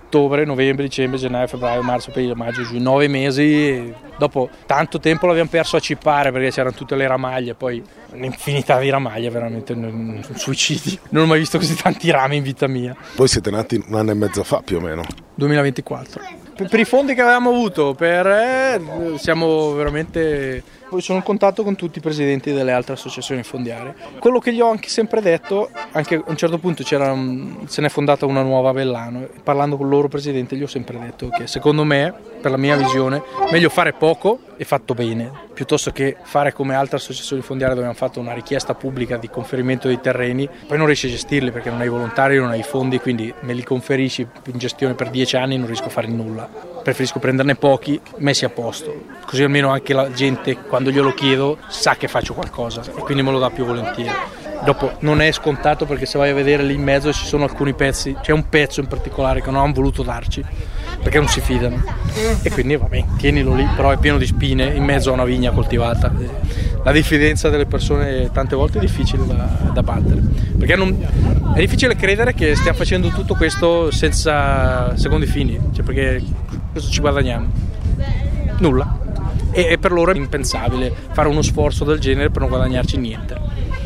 [SPEAKER 4] ottobre, novembre, dicembre, gennaio, febbraio, marzo, aprile, maggio, giugno, nove mesi. Dopo tanto tempo l'abbiamo perso a cippare perché c'erano tutte le ramaglie, poi un'infinità di ramaglie, veramente un, un suicidio. Non ho mai visto così tanti rami in vita mia.
[SPEAKER 1] Voi siete nati un anno e mezzo fa più o meno?
[SPEAKER 4] duemilaventiquattro. Per, per i fondi che avevamo avuto, per eh, siamo veramente... Poi sono in contatto con tutti i presidenti delle altre associazioni fondiarie. Quello che gli ho anche sempre detto, anche a un certo punto c'era un, se n'è fondata una nuova a Vellano, parlando con il loro presidente gli ho sempre detto che secondo me, per la mia visione, meglio fare poco e fatto bene, piuttosto che fare come altre associazioni fondiarie dove hanno fatto una richiesta pubblica di conferimento dei terreni, poi non riesci a gestirli perché non hai volontari, non hai fondi, quindi me li conferisci in gestione per dieci anni e non riesco a fare nulla. Preferisco prenderne pochi, messi a posto, così almeno anche la gente quando glielo chiedo sa che faccio qualcosa e quindi me lo dà più volentieri. Dopo non è scontato perché se vai a vedere lì in mezzo ci sono alcuni pezzi, c'è un pezzo in particolare che non hanno voluto darci perché non si fidano e quindi vabbè, tienilo lì, però è pieno di spine in mezzo a una vigna coltivata. La diffidenza delle persone tante volte è difficile da, da battere perché non, è difficile credere che stiamo facendo tutto questo senza secondi fini, cioè perché cosa ci guadagniamo? Nulla. E, e per loro è impensabile fare uno sforzo del genere per non guadagnarci niente.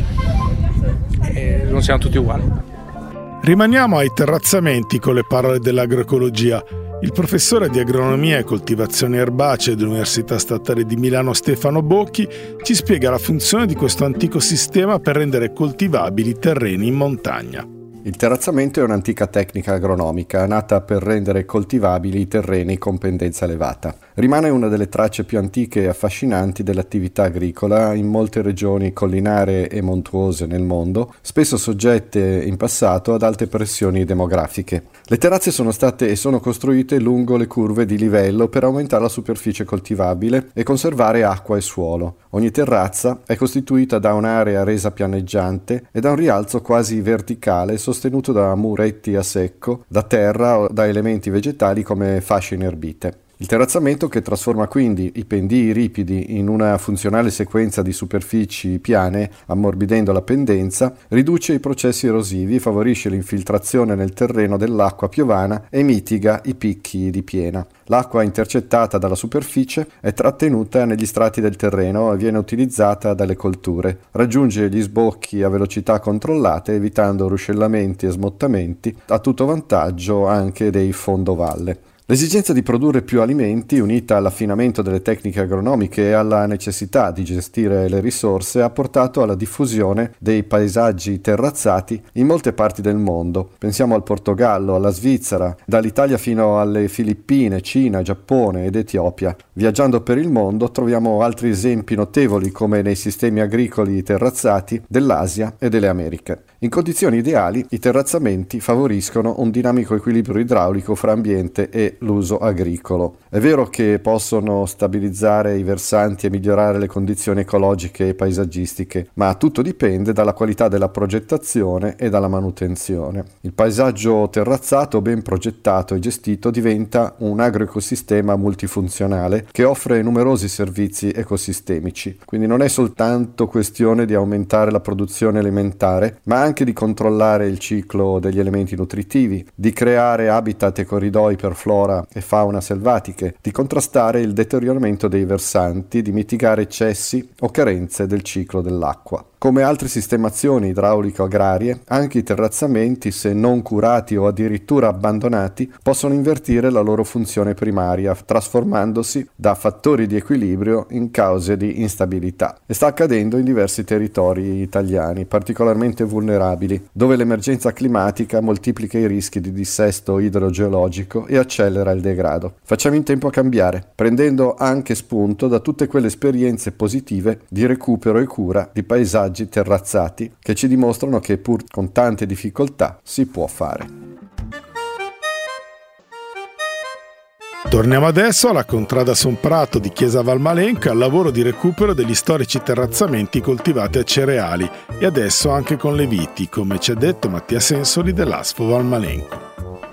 [SPEAKER 4] E non siamo tutti uguali.
[SPEAKER 1] Rimaniamo ai terrazzamenti con le parole dell'agroecologia. Il professore di agronomia e coltivazioni erbacee dell'Università Statale di Milano Stefano Bocchi ci spiega la funzione di questo antico sistema per rendere coltivabili i terreni in montagna.
[SPEAKER 7] Il terrazzamento è un'antica tecnica agronomica nata per rendere coltivabili i terreni con pendenza elevata. Rimane una delle tracce più antiche e affascinanti dell'attività agricola in molte regioni collinari e montuose nel mondo, spesso soggette in passato ad alte pressioni demografiche. Le terrazze sono state e sono costruite lungo le curve di livello per aumentare la superficie coltivabile e conservare acqua e suolo. Ogni terrazza è costituita da un'area resa pianeggiante e da un rialzo quasi verticale sostenuto da muretti a secco, da terra o da elementi vegetali come fasce inerbite. Il terrazzamento, che trasforma quindi i pendii ripidi in una funzionale sequenza di superfici piane, ammorbidendo la pendenza, riduce i processi erosivi, favorisce l'infiltrazione nel terreno dell'acqua piovana e mitiga i picchi di piena. L'acqua intercettata dalla superficie è trattenuta negli strati del terreno e viene utilizzata dalle colture. Raggiunge gli sbocchi a velocità controllate, evitando ruscellamenti e smottamenti, a tutto vantaggio anche dei fondovalle. L'esigenza di produrre più alimenti, unita all'affinamento delle tecniche agronomiche e alla necessità di gestire le risorse, ha portato alla diffusione dei paesaggi terrazzati in molte parti del mondo. Pensiamo al Portogallo, alla Svizzera, dall'Italia fino alle Filippine, Cina, Giappone ed Etiopia. Viaggiando per il mondo troviamo altri esempi notevoli come nei sistemi agricoli terrazzati dell'Asia e delle Americhe. In condizioni ideali, i terrazzamenti favoriscono un dinamico equilibrio idraulico fra ambiente e l'uso agricolo. È vero che possono stabilizzare i versanti e migliorare le condizioni ecologiche e paesaggistiche, ma tutto dipende dalla qualità della progettazione e dalla manutenzione. Il paesaggio terrazzato ben progettato e gestito diventa un agroecosistema multifunzionale che offre numerosi servizi ecosistemici. Quindi non è soltanto questione di aumentare la produzione alimentare, ma anche di controllare il ciclo degli elementi nutritivi, di creare habitat e corridoi per flora e fauna selvatiche, di contrastare il deterioramento dei versanti, di mitigare eccessi o carenze del ciclo dell'acqua. Come altre sistemazioni idraulico-agrarie, anche i terrazzamenti, se non curati o addirittura abbandonati, possono invertire la loro funzione primaria, trasformandosi da fattori di equilibrio in cause di instabilità. E sta accadendo in diversi territori italiani, particolarmente vulnerabili, dove l'emergenza climatica moltiplica i rischi di dissesto idrogeologico e accelera il degrado. Facciamo in tempo a cambiare, prendendo anche spunto da tutte quelle esperienze positive di recupero e cura di paesaggi terrazzati che ci dimostrano che pur con tante difficoltà si può fare.
[SPEAKER 1] Torniamo adesso alla contrada Son Prato di Chiesa Valmalenco e al lavoro di recupero degli storici terrazzamenti coltivati a cereali e adesso anche con le viti, come ci ha detto Mattia Sensoli dell'A S F O Valmalenco.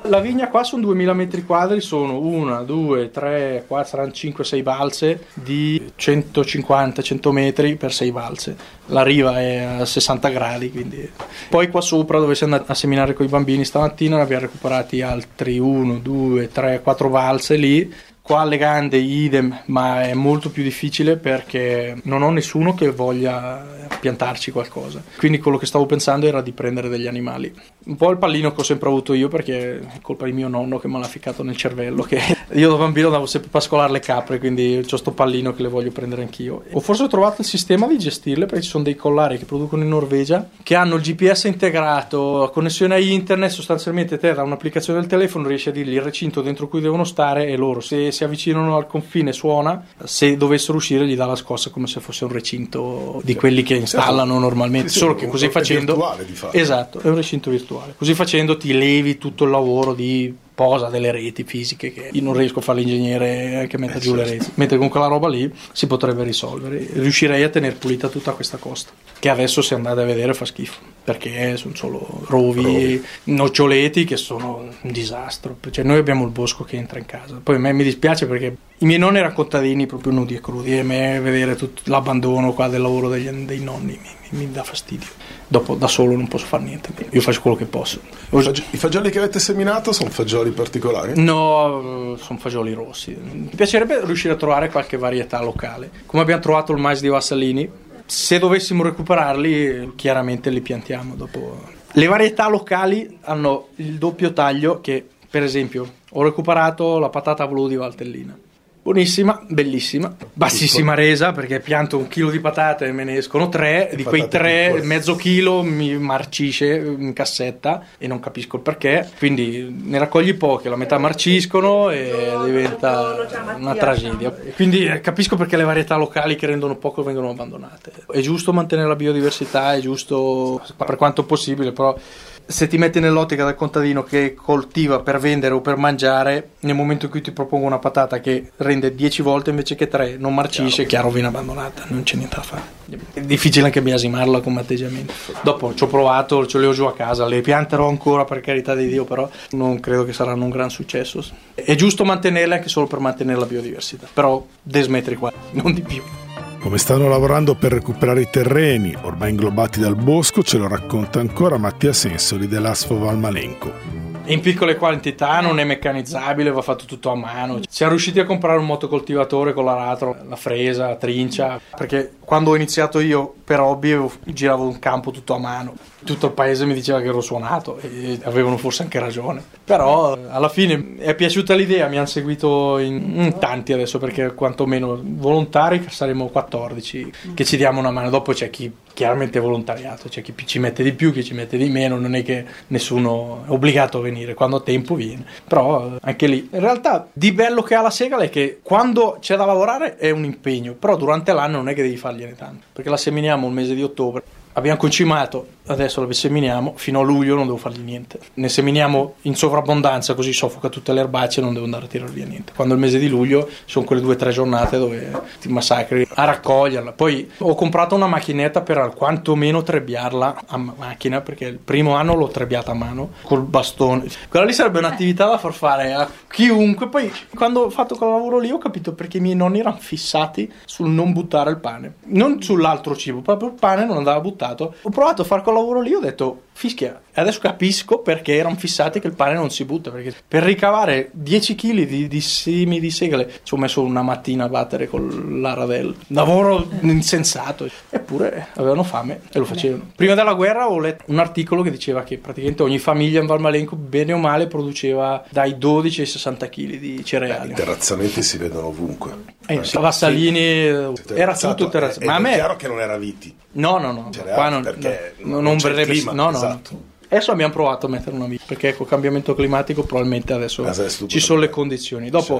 [SPEAKER 4] La vigna qua sono duemila metri quadri, sono una, due, tre, quattro, saranno cinque, sei balze di centocinquanta cento metri per sei balze. La riva è a sessanta gradi, quindi. Poi qua sopra, dove siamo andati a seminare con i bambini stamattina, ne abbiamo recuperati altri uno, due, tre, quattro balze lì. Qua alle Gande idem, ma è molto più difficile perché non ho nessuno che voglia piantarci qualcosa. Quindi quello che stavo pensando era di prendere degli animali. Un po' il pallino che ho sempre avuto io, perché è colpa di mio nonno che me l'ha ficcato nel cervello, che io da bambino andavo sempre a pascolare le capre, quindi c'ho sto pallino che le voglio prendere anch'io. O forse ho trovato il sistema di gestirle, perché ci sono dei collari che producono in Norvegia che hanno il G P S integrato, connessione a internet, sostanzialmente te da un'applicazione del telefono riesci a dirgli il recinto dentro cui devono stare e loro se si avvicinano al confine suona, se dovessero uscire gli dà la scossa come se fosse un recinto di quelli che installano normalmente,
[SPEAKER 1] sì, sì,
[SPEAKER 4] solo che così facendo
[SPEAKER 1] virtuale, di fatto.
[SPEAKER 4] Esatto, è un recinto virtuale, così facendo ti levi tutto il lavoro di posa delle reti fisiche che io non riesco a fare l'ingegnere anche a mettere eh, giù certo. le reti, mentre con quella roba lì si potrebbe risolvere. Riuscirei a tenere pulita tutta questa costa, che adesso se andate a vedere fa schifo, perché sono solo rovi, rovi. noccioleti che sono un disastro. Cioè, noi abbiamo il bosco che entra in casa, poi a me mi dispiace perché i miei nonni erano contadini proprio nudi e crudi, e a me vedere tutto l'abbandono qua del lavoro degli, dei nonni mi, mi, mi dà fastidio. Dopo da solo non posso fare niente, io faccio quello che posso.
[SPEAKER 1] I fagioli che avete seminato sono fagioli particolari?
[SPEAKER 4] No, sono fagioli rossi. Mi piacerebbe riuscire a trovare qualche varietà locale, come abbiamo trovato il mais di Vassalini. Se dovessimo recuperarli, chiaramente li piantiamo dopo. Le varietà locali hanno il doppio taglio, che per esempio ho recuperato la patata blu di Valtellina. Buonissima, bellissima, bassissima resa, perché pianto un chilo di patate e me ne escono tre, e di quei tre piccole. Mezzo chilo mi marcisce in cassetta e non capisco il perché, quindi ne raccogli poche, la metà marciscono e diventa una tragedia. E quindi capisco perché le varietà locali che rendono poco vengono abbandonate. È giusto mantenere la biodiversità, è giusto per quanto possibile, però se ti metti nell'ottica del contadino che coltiva per vendere o per mangiare, nel momento in cui ti propongo una patata che rende dieci volte invece che tre, non marcisce, chiaro, viene abbandonata, non c'è niente da fare. È difficile anche biasimarla come atteggiamento. Dopo ci ho provato, ce le ho giù a casa, le pianterò ancora per carità di Dio, però non credo che saranno un gran successo. È giusto mantenerle anche solo per mantenere la biodiversità, però dei metri qua, non di più.
[SPEAKER 1] Come stanno lavorando per recuperare i terreni ormai inglobati dal bosco ce lo racconta ancora Mattia Sensoli dell'Asfo Valmalenco.
[SPEAKER 4] In piccole quantità, non è meccanizzabile, va fatto tutto a mano. Siamo riusciti a comprare un motocoltivatore con l'aratro, la fresa, la trincia, perché quando ho iniziato io per hobby giravo un campo tutto a mano. Tutto il paese mi diceva che ero suonato e avevano forse anche ragione. Però alla fine è piaciuta l'idea, mi hanno seguito in, in tanti adesso, perché quantomeno volontari saremo quattordici che ci diamo una mano. Dopo c'è chi chiaramente è volontariato, c'è chi ci mette di più, chi ci mette di meno, non è che nessuno è obbligato a venire, quando ha tempo viene. Però anche lì, in realtà di bello che ha la segala è che quando c'è da lavorare è un impegno, però durante l'anno non è che devi fargliene tanto, perché la seminiamo il mese di ottobre. Abbiamo concimato, adesso la seminiamo, fino a luglio non devo fargli niente. Ne seminiamo in sovrabbondanza, così soffoca tutte le erbacce e non devo andare a tirare via niente. Quando il mese di luglio sono quelle due o tre giornate dove ti massacri a raccoglierla. Poi ho comprato una macchinetta per quantomeno trebbiarla a macchina, perché il primo anno l'ho trebbiata a mano col bastone. Quella lì sarebbe un'attività da far fare a chiunque. Poi quando ho fatto quel lavoro lì ho capito perché i miei nonni erano fissati sul non buttare il pane, non sull'altro cibo, proprio il pane non andava buttato. Ho provato a fare quel lavoro lì, ho detto fischia, e adesso capisco perché erano fissati che il pane non si butta, perché per ricavare dieci chili di, di semi di segale ci ho messo una mattina a battere con l'Aradel, lavoro insensato, eppure avevano fame e lo facevano. Prima della guerra ho letto un articolo che diceva che praticamente ogni famiglia in Valmalenco bene o male produceva dai dodici ai sessanta chili di cereali.
[SPEAKER 1] I terrazzamenti si vedono ovunque.
[SPEAKER 4] Eh, sì, Vassalini era tutto terrazzato, ma a me
[SPEAKER 1] è chiaro che non era viti.
[SPEAKER 4] No, no, no,
[SPEAKER 1] cereali,
[SPEAKER 4] qua non,
[SPEAKER 1] perché
[SPEAKER 4] no,
[SPEAKER 1] non,
[SPEAKER 4] non
[SPEAKER 1] c'è
[SPEAKER 4] verrebbe,
[SPEAKER 1] il clima,
[SPEAKER 4] no, no,
[SPEAKER 1] esatto.
[SPEAKER 4] no. Adesso abbiamo provato a mettere una vite, perché col cambiamento climatico probabilmente adesso
[SPEAKER 1] adesso
[SPEAKER 4] ci sono le condizioni. Dopo
[SPEAKER 1] certo.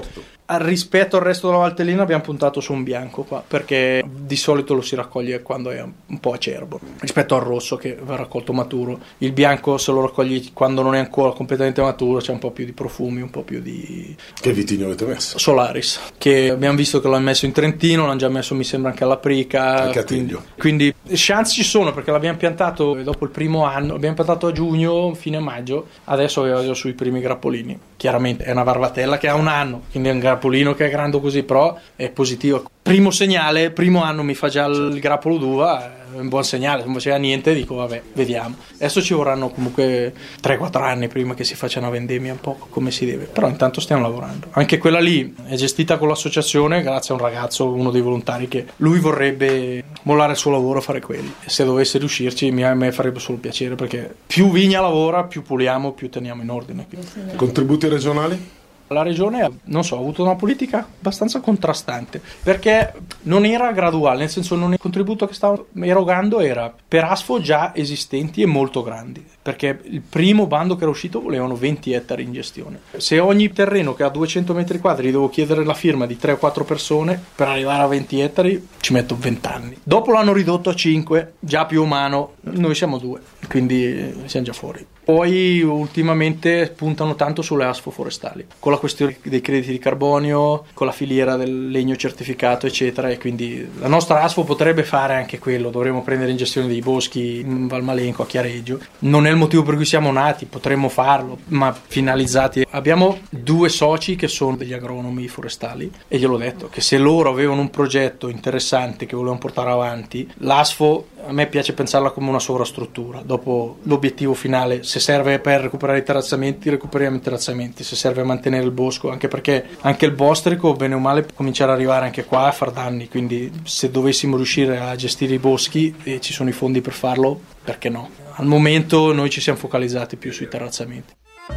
[SPEAKER 4] rispetto al resto della Valtellina abbiamo puntato su un bianco qua, perché di solito lo si raccoglie quando è un po' acerbo rispetto al rosso che va raccolto maturo. Il bianco se lo raccogli quando non è ancora completamente maturo, c'è un po' più di profumi, un po' più di...
[SPEAKER 1] Che vitigno avete messo?
[SPEAKER 4] Solaris, che abbiamo visto che l'hanno messo in Trentino, l'hanno già messo mi sembra anche all'Aprica,
[SPEAKER 1] anche a
[SPEAKER 4] quindi,
[SPEAKER 1] Tiglio.
[SPEAKER 4] quindi chance ci sono, perché l'abbiamo piantato dopo il primo anno, l'abbiamo piantato a giugno, fine maggio, adesso aveva già sui primi grappolini. Chiaramente è una varvatella che ha un anno, quindi è un grappolino che è grande così, però è positivo. Primo segnale, primo anno mi fa già il grappolo d'uva, è un buon segnale, se non faceva niente dico vabbè, vediamo. Adesso ci vorranno comunque tre quattro anni prima che si faccia una vendemmia un po' come si deve, però intanto stiamo lavorando. Anche quella lì è gestita con l'associazione grazie a un ragazzo, uno dei volontari, che lui vorrebbe mollare il suo lavoro a fare quelli, e se dovesse riuscirci a me farebbe solo piacere, perché più vigna lavora, più puliamo, più teniamo in ordine.
[SPEAKER 1] Contributi regionali?
[SPEAKER 4] La regione, non so, ha avuto una politica abbastanza contrastante, perché non era graduale, nel senso non il contributo che stava erogando era per ASFO già esistenti e molto grandi, perché il primo bando che era uscito volevano venti ettari in gestione. Se ogni terreno che ha duecento metri quadri devo chiedere la firma di tre o quattro persone per arrivare a venti ettari, ci metto venti anni. Dopo l'hanno ridotto a cinque, già più umano, noi siamo due, quindi siamo già fuori. Poi ultimamente puntano tanto sulle ASFO forestali, con la questione dei crediti di carbonio, con la filiera del legno certificato eccetera, e quindi la nostra ASFO potrebbe fare anche quello, dovremmo prendere in gestione dei boschi in Valmalenco, a Chiareggio. Non è il motivo per cui siamo nati, potremmo farlo, ma finalizzati. Abbiamo due soci che sono degli agronomi forestali e gliel'ho detto che se loro avevano un progetto interessante che volevano portare avanti, l'ASFO a me piace pensarla come una sovrastruttura, dopo l'obiettivo finale, se serve per recuperare i terrazzamenti recuperiamo i terrazzamenti, se serve a mantenere il bosco, anche perché anche il bostrico bene o male può cominciare ad arrivare anche qua a far danni, quindi se dovessimo riuscire a gestire i boschi e ci sono i fondi per farlo, perché no? Al momento noi ci siamo focalizzati più sui terrazzamenti.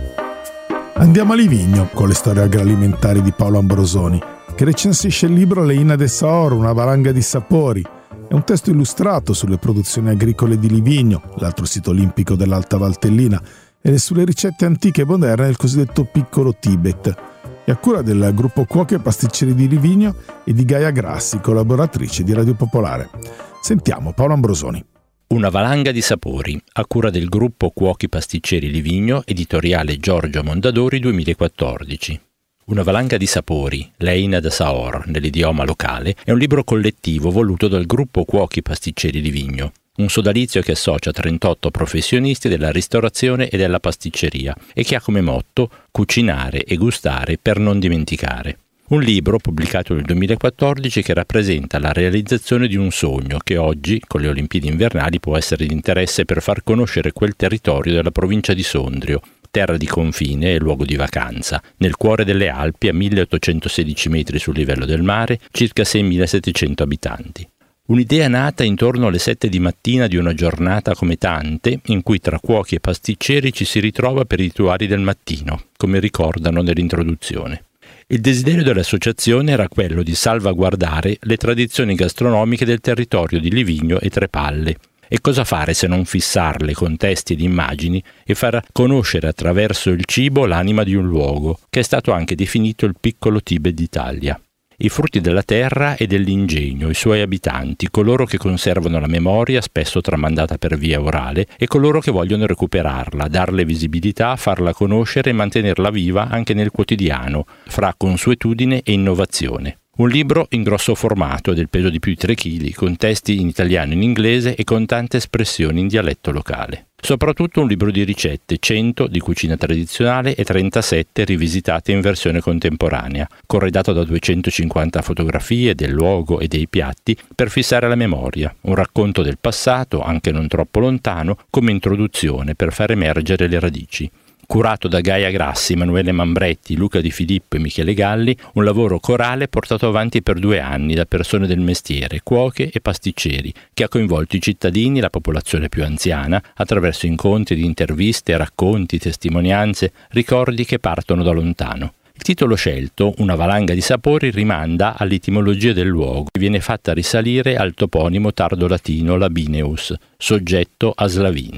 [SPEAKER 1] Andiamo a Livigno con le storie agroalimentari di Paolo Ambrosoni, che recensisce il libro Leina de Saor, una valanga di sapori. È un testo illustrato sulle produzioni agricole di Livigno, l'altro sito olimpico dell'Alta Valtellina, e sulle ricette antiche e moderne del cosiddetto piccolo Tibet. È a cura del gruppo Cuochi e Pasticceri di Livigno e di Gaia Grassi, collaboratrice di Radio Popolare. Sentiamo Paolo Ambrosoni.
[SPEAKER 8] Una valanga di sapori, a cura del gruppo Cuochi Pasticceri Livigno, editoriale Giorgio Mondadori duemilaquattordici. Una valanga di sapori, Leina de Saor, nell'idioma locale, è un libro collettivo voluto dal gruppo Cuochi Pasticceri Livigno, un sodalizio che associa trentotto professionisti della ristorazione e della pasticceria e che ha come motto cucinare e gustare per non dimenticare. Un libro pubblicato nel duemilaquattordici che rappresenta la realizzazione di un sogno che oggi, con le Olimpiadi invernali, può essere di interesse per far conoscere quel territorio della provincia di Sondrio, terra di confine e luogo di vacanza, nel cuore delle Alpi a milleottocentosedici metri sul livello del mare, circa seimilasettecento abitanti. Un'idea nata intorno alle sette di mattina di una giornata come tante, in cui tra cuochi e pasticceri ci si ritrova per i rituali del mattino, come ricordano nell'introduzione. Il desiderio dell'associazione era quello di salvaguardare le tradizioni gastronomiche del territorio di Livigno e Trepalle. E cosa fare se non fissarle con testi ed immagini e far conoscere attraverso il cibo l'anima di un luogo, che è stato anche definito il piccolo Tibet d'Italia. I frutti della terra e dell'ingegno, i suoi abitanti, coloro che conservano la memoria, spesso tramandata per via orale, e coloro che vogliono recuperarla, darle visibilità, farla conoscere e mantenerla viva anche nel quotidiano, fra consuetudine e innovazione. Un libro in grosso formato, del peso di più di tre chili, con testi in italiano e in inglese e con tante espressioni in dialetto locale. Soprattutto un libro di ricette, cento di cucina tradizionale e trentasette rivisitate in versione contemporanea, corredato da duecentocinquanta fotografie del luogo e dei piatti per fissare la memoria, un racconto del passato, anche non troppo lontano, come introduzione per far emergere le radici. Curato da Gaia Grassi, Emanuele Mambretti, Luca Di Filippo e Michele Galli, un lavoro corale portato avanti per due anni da persone del mestiere, cuoche e pasticceri, che ha coinvolto i cittadini, la popolazione più anziana, attraverso incontri di interviste, racconti, testimonianze, ricordi che partono da lontano. Il titolo scelto, Una valanga di sapori, rimanda all'etimologia del luogo e viene fatta risalire al toponimo tardo-latino Labineus, soggetto a slavine.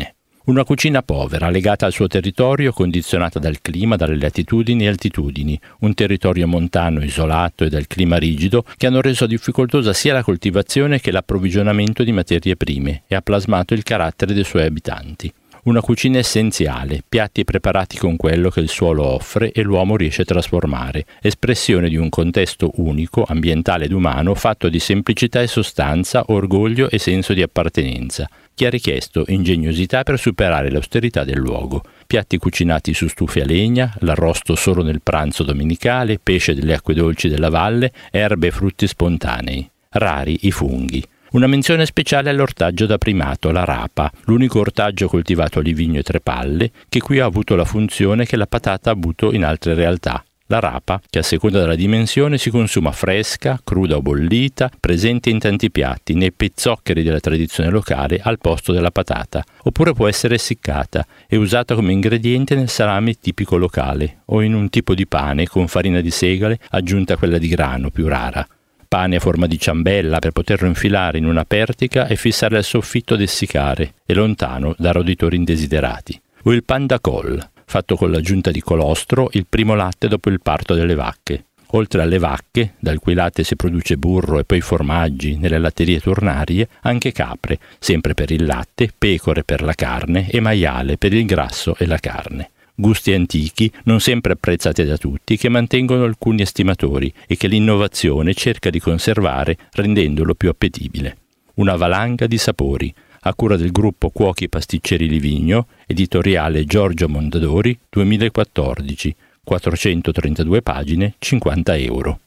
[SPEAKER 8] Una cucina povera, legata al suo territorio, condizionata dal clima, dalle latitudini e altitudini, un territorio montano isolato e dal clima rigido che hanno reso difficoltosa sia la coltivazione che l'approvvigionamento di materie prime e ha plasmato il carattere dei suoi abitanti. Una cucina essenziale, piatti preparati con quello che il suolo offre e l'uomo riesce a trasformare, espressione di un contesto unico, ambientale ed umano, fatto di semplicità e sostanza, orgoglio e senso di appartenenza, che ha richiesto ingegnosità per superare l'austerità del luogo. Piatti cucinati su stufe a legna, l'arrosto solo nel pranzo domenicale, pesce delle acque dolci della valle, erbe e frutti spontanei. Rari i funghi. Una menzione speciale all'ortaggio da primato, la rapa, l'unico ortaggio coltivato a Livigno e Trepalle, che qui ha avuto la funzione che la patata ha avuto in altre realtà. La rapa, che a seconda della dimensione si consuma fresca, cruda o bollita, presente in tanti piatti, nei pezzoccheri della tradizione locale al posto della patata, oppure può essere essiccata e usata come ingrediente nel salame tipico locale o in un tipo di pane con farina di segale aggiunta a quella di grano, più rara. Pane a forma di ciambella per poterlo infilare in una pertica e fissare al soffitto ad essiccare e lontano da roditori indesiderati. O il pan da col, fatto con l'aggiunta di colostro, il primo latte dopo il parto delle vacche. Oltre alle vacche, dal cui latte si produce burro e poi formaggi nelle latterie tornarie, anche capre, sempre per il latte, pecore per la carne e maiale per il grasso e la carne. Gusti antichi, non sempre apprezzati da tutti, che mantengono alcuni estimatori e che l'innovazione cerca di conservare rendendolo più appetibile. Una valanga di sapori, a cura del gruppo Cuochi Pasticceri Livigno, editoriale Giorgio Mondadori, duemilaquattordici, quattrocentotrentadue pagine, cinquanta euro.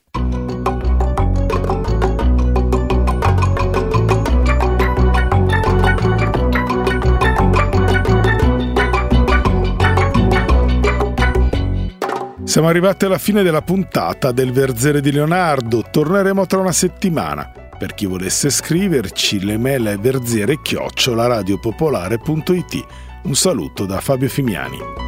[SPEAKER 1] Siamo arrivati alla fine della puntata del Verzere di Leonardo, torneremo tra una settimana. Per chi volesse scriverci, l'email è verzere chiocciola radiopopolare punto it. Un saluto da Fabio Fimiani.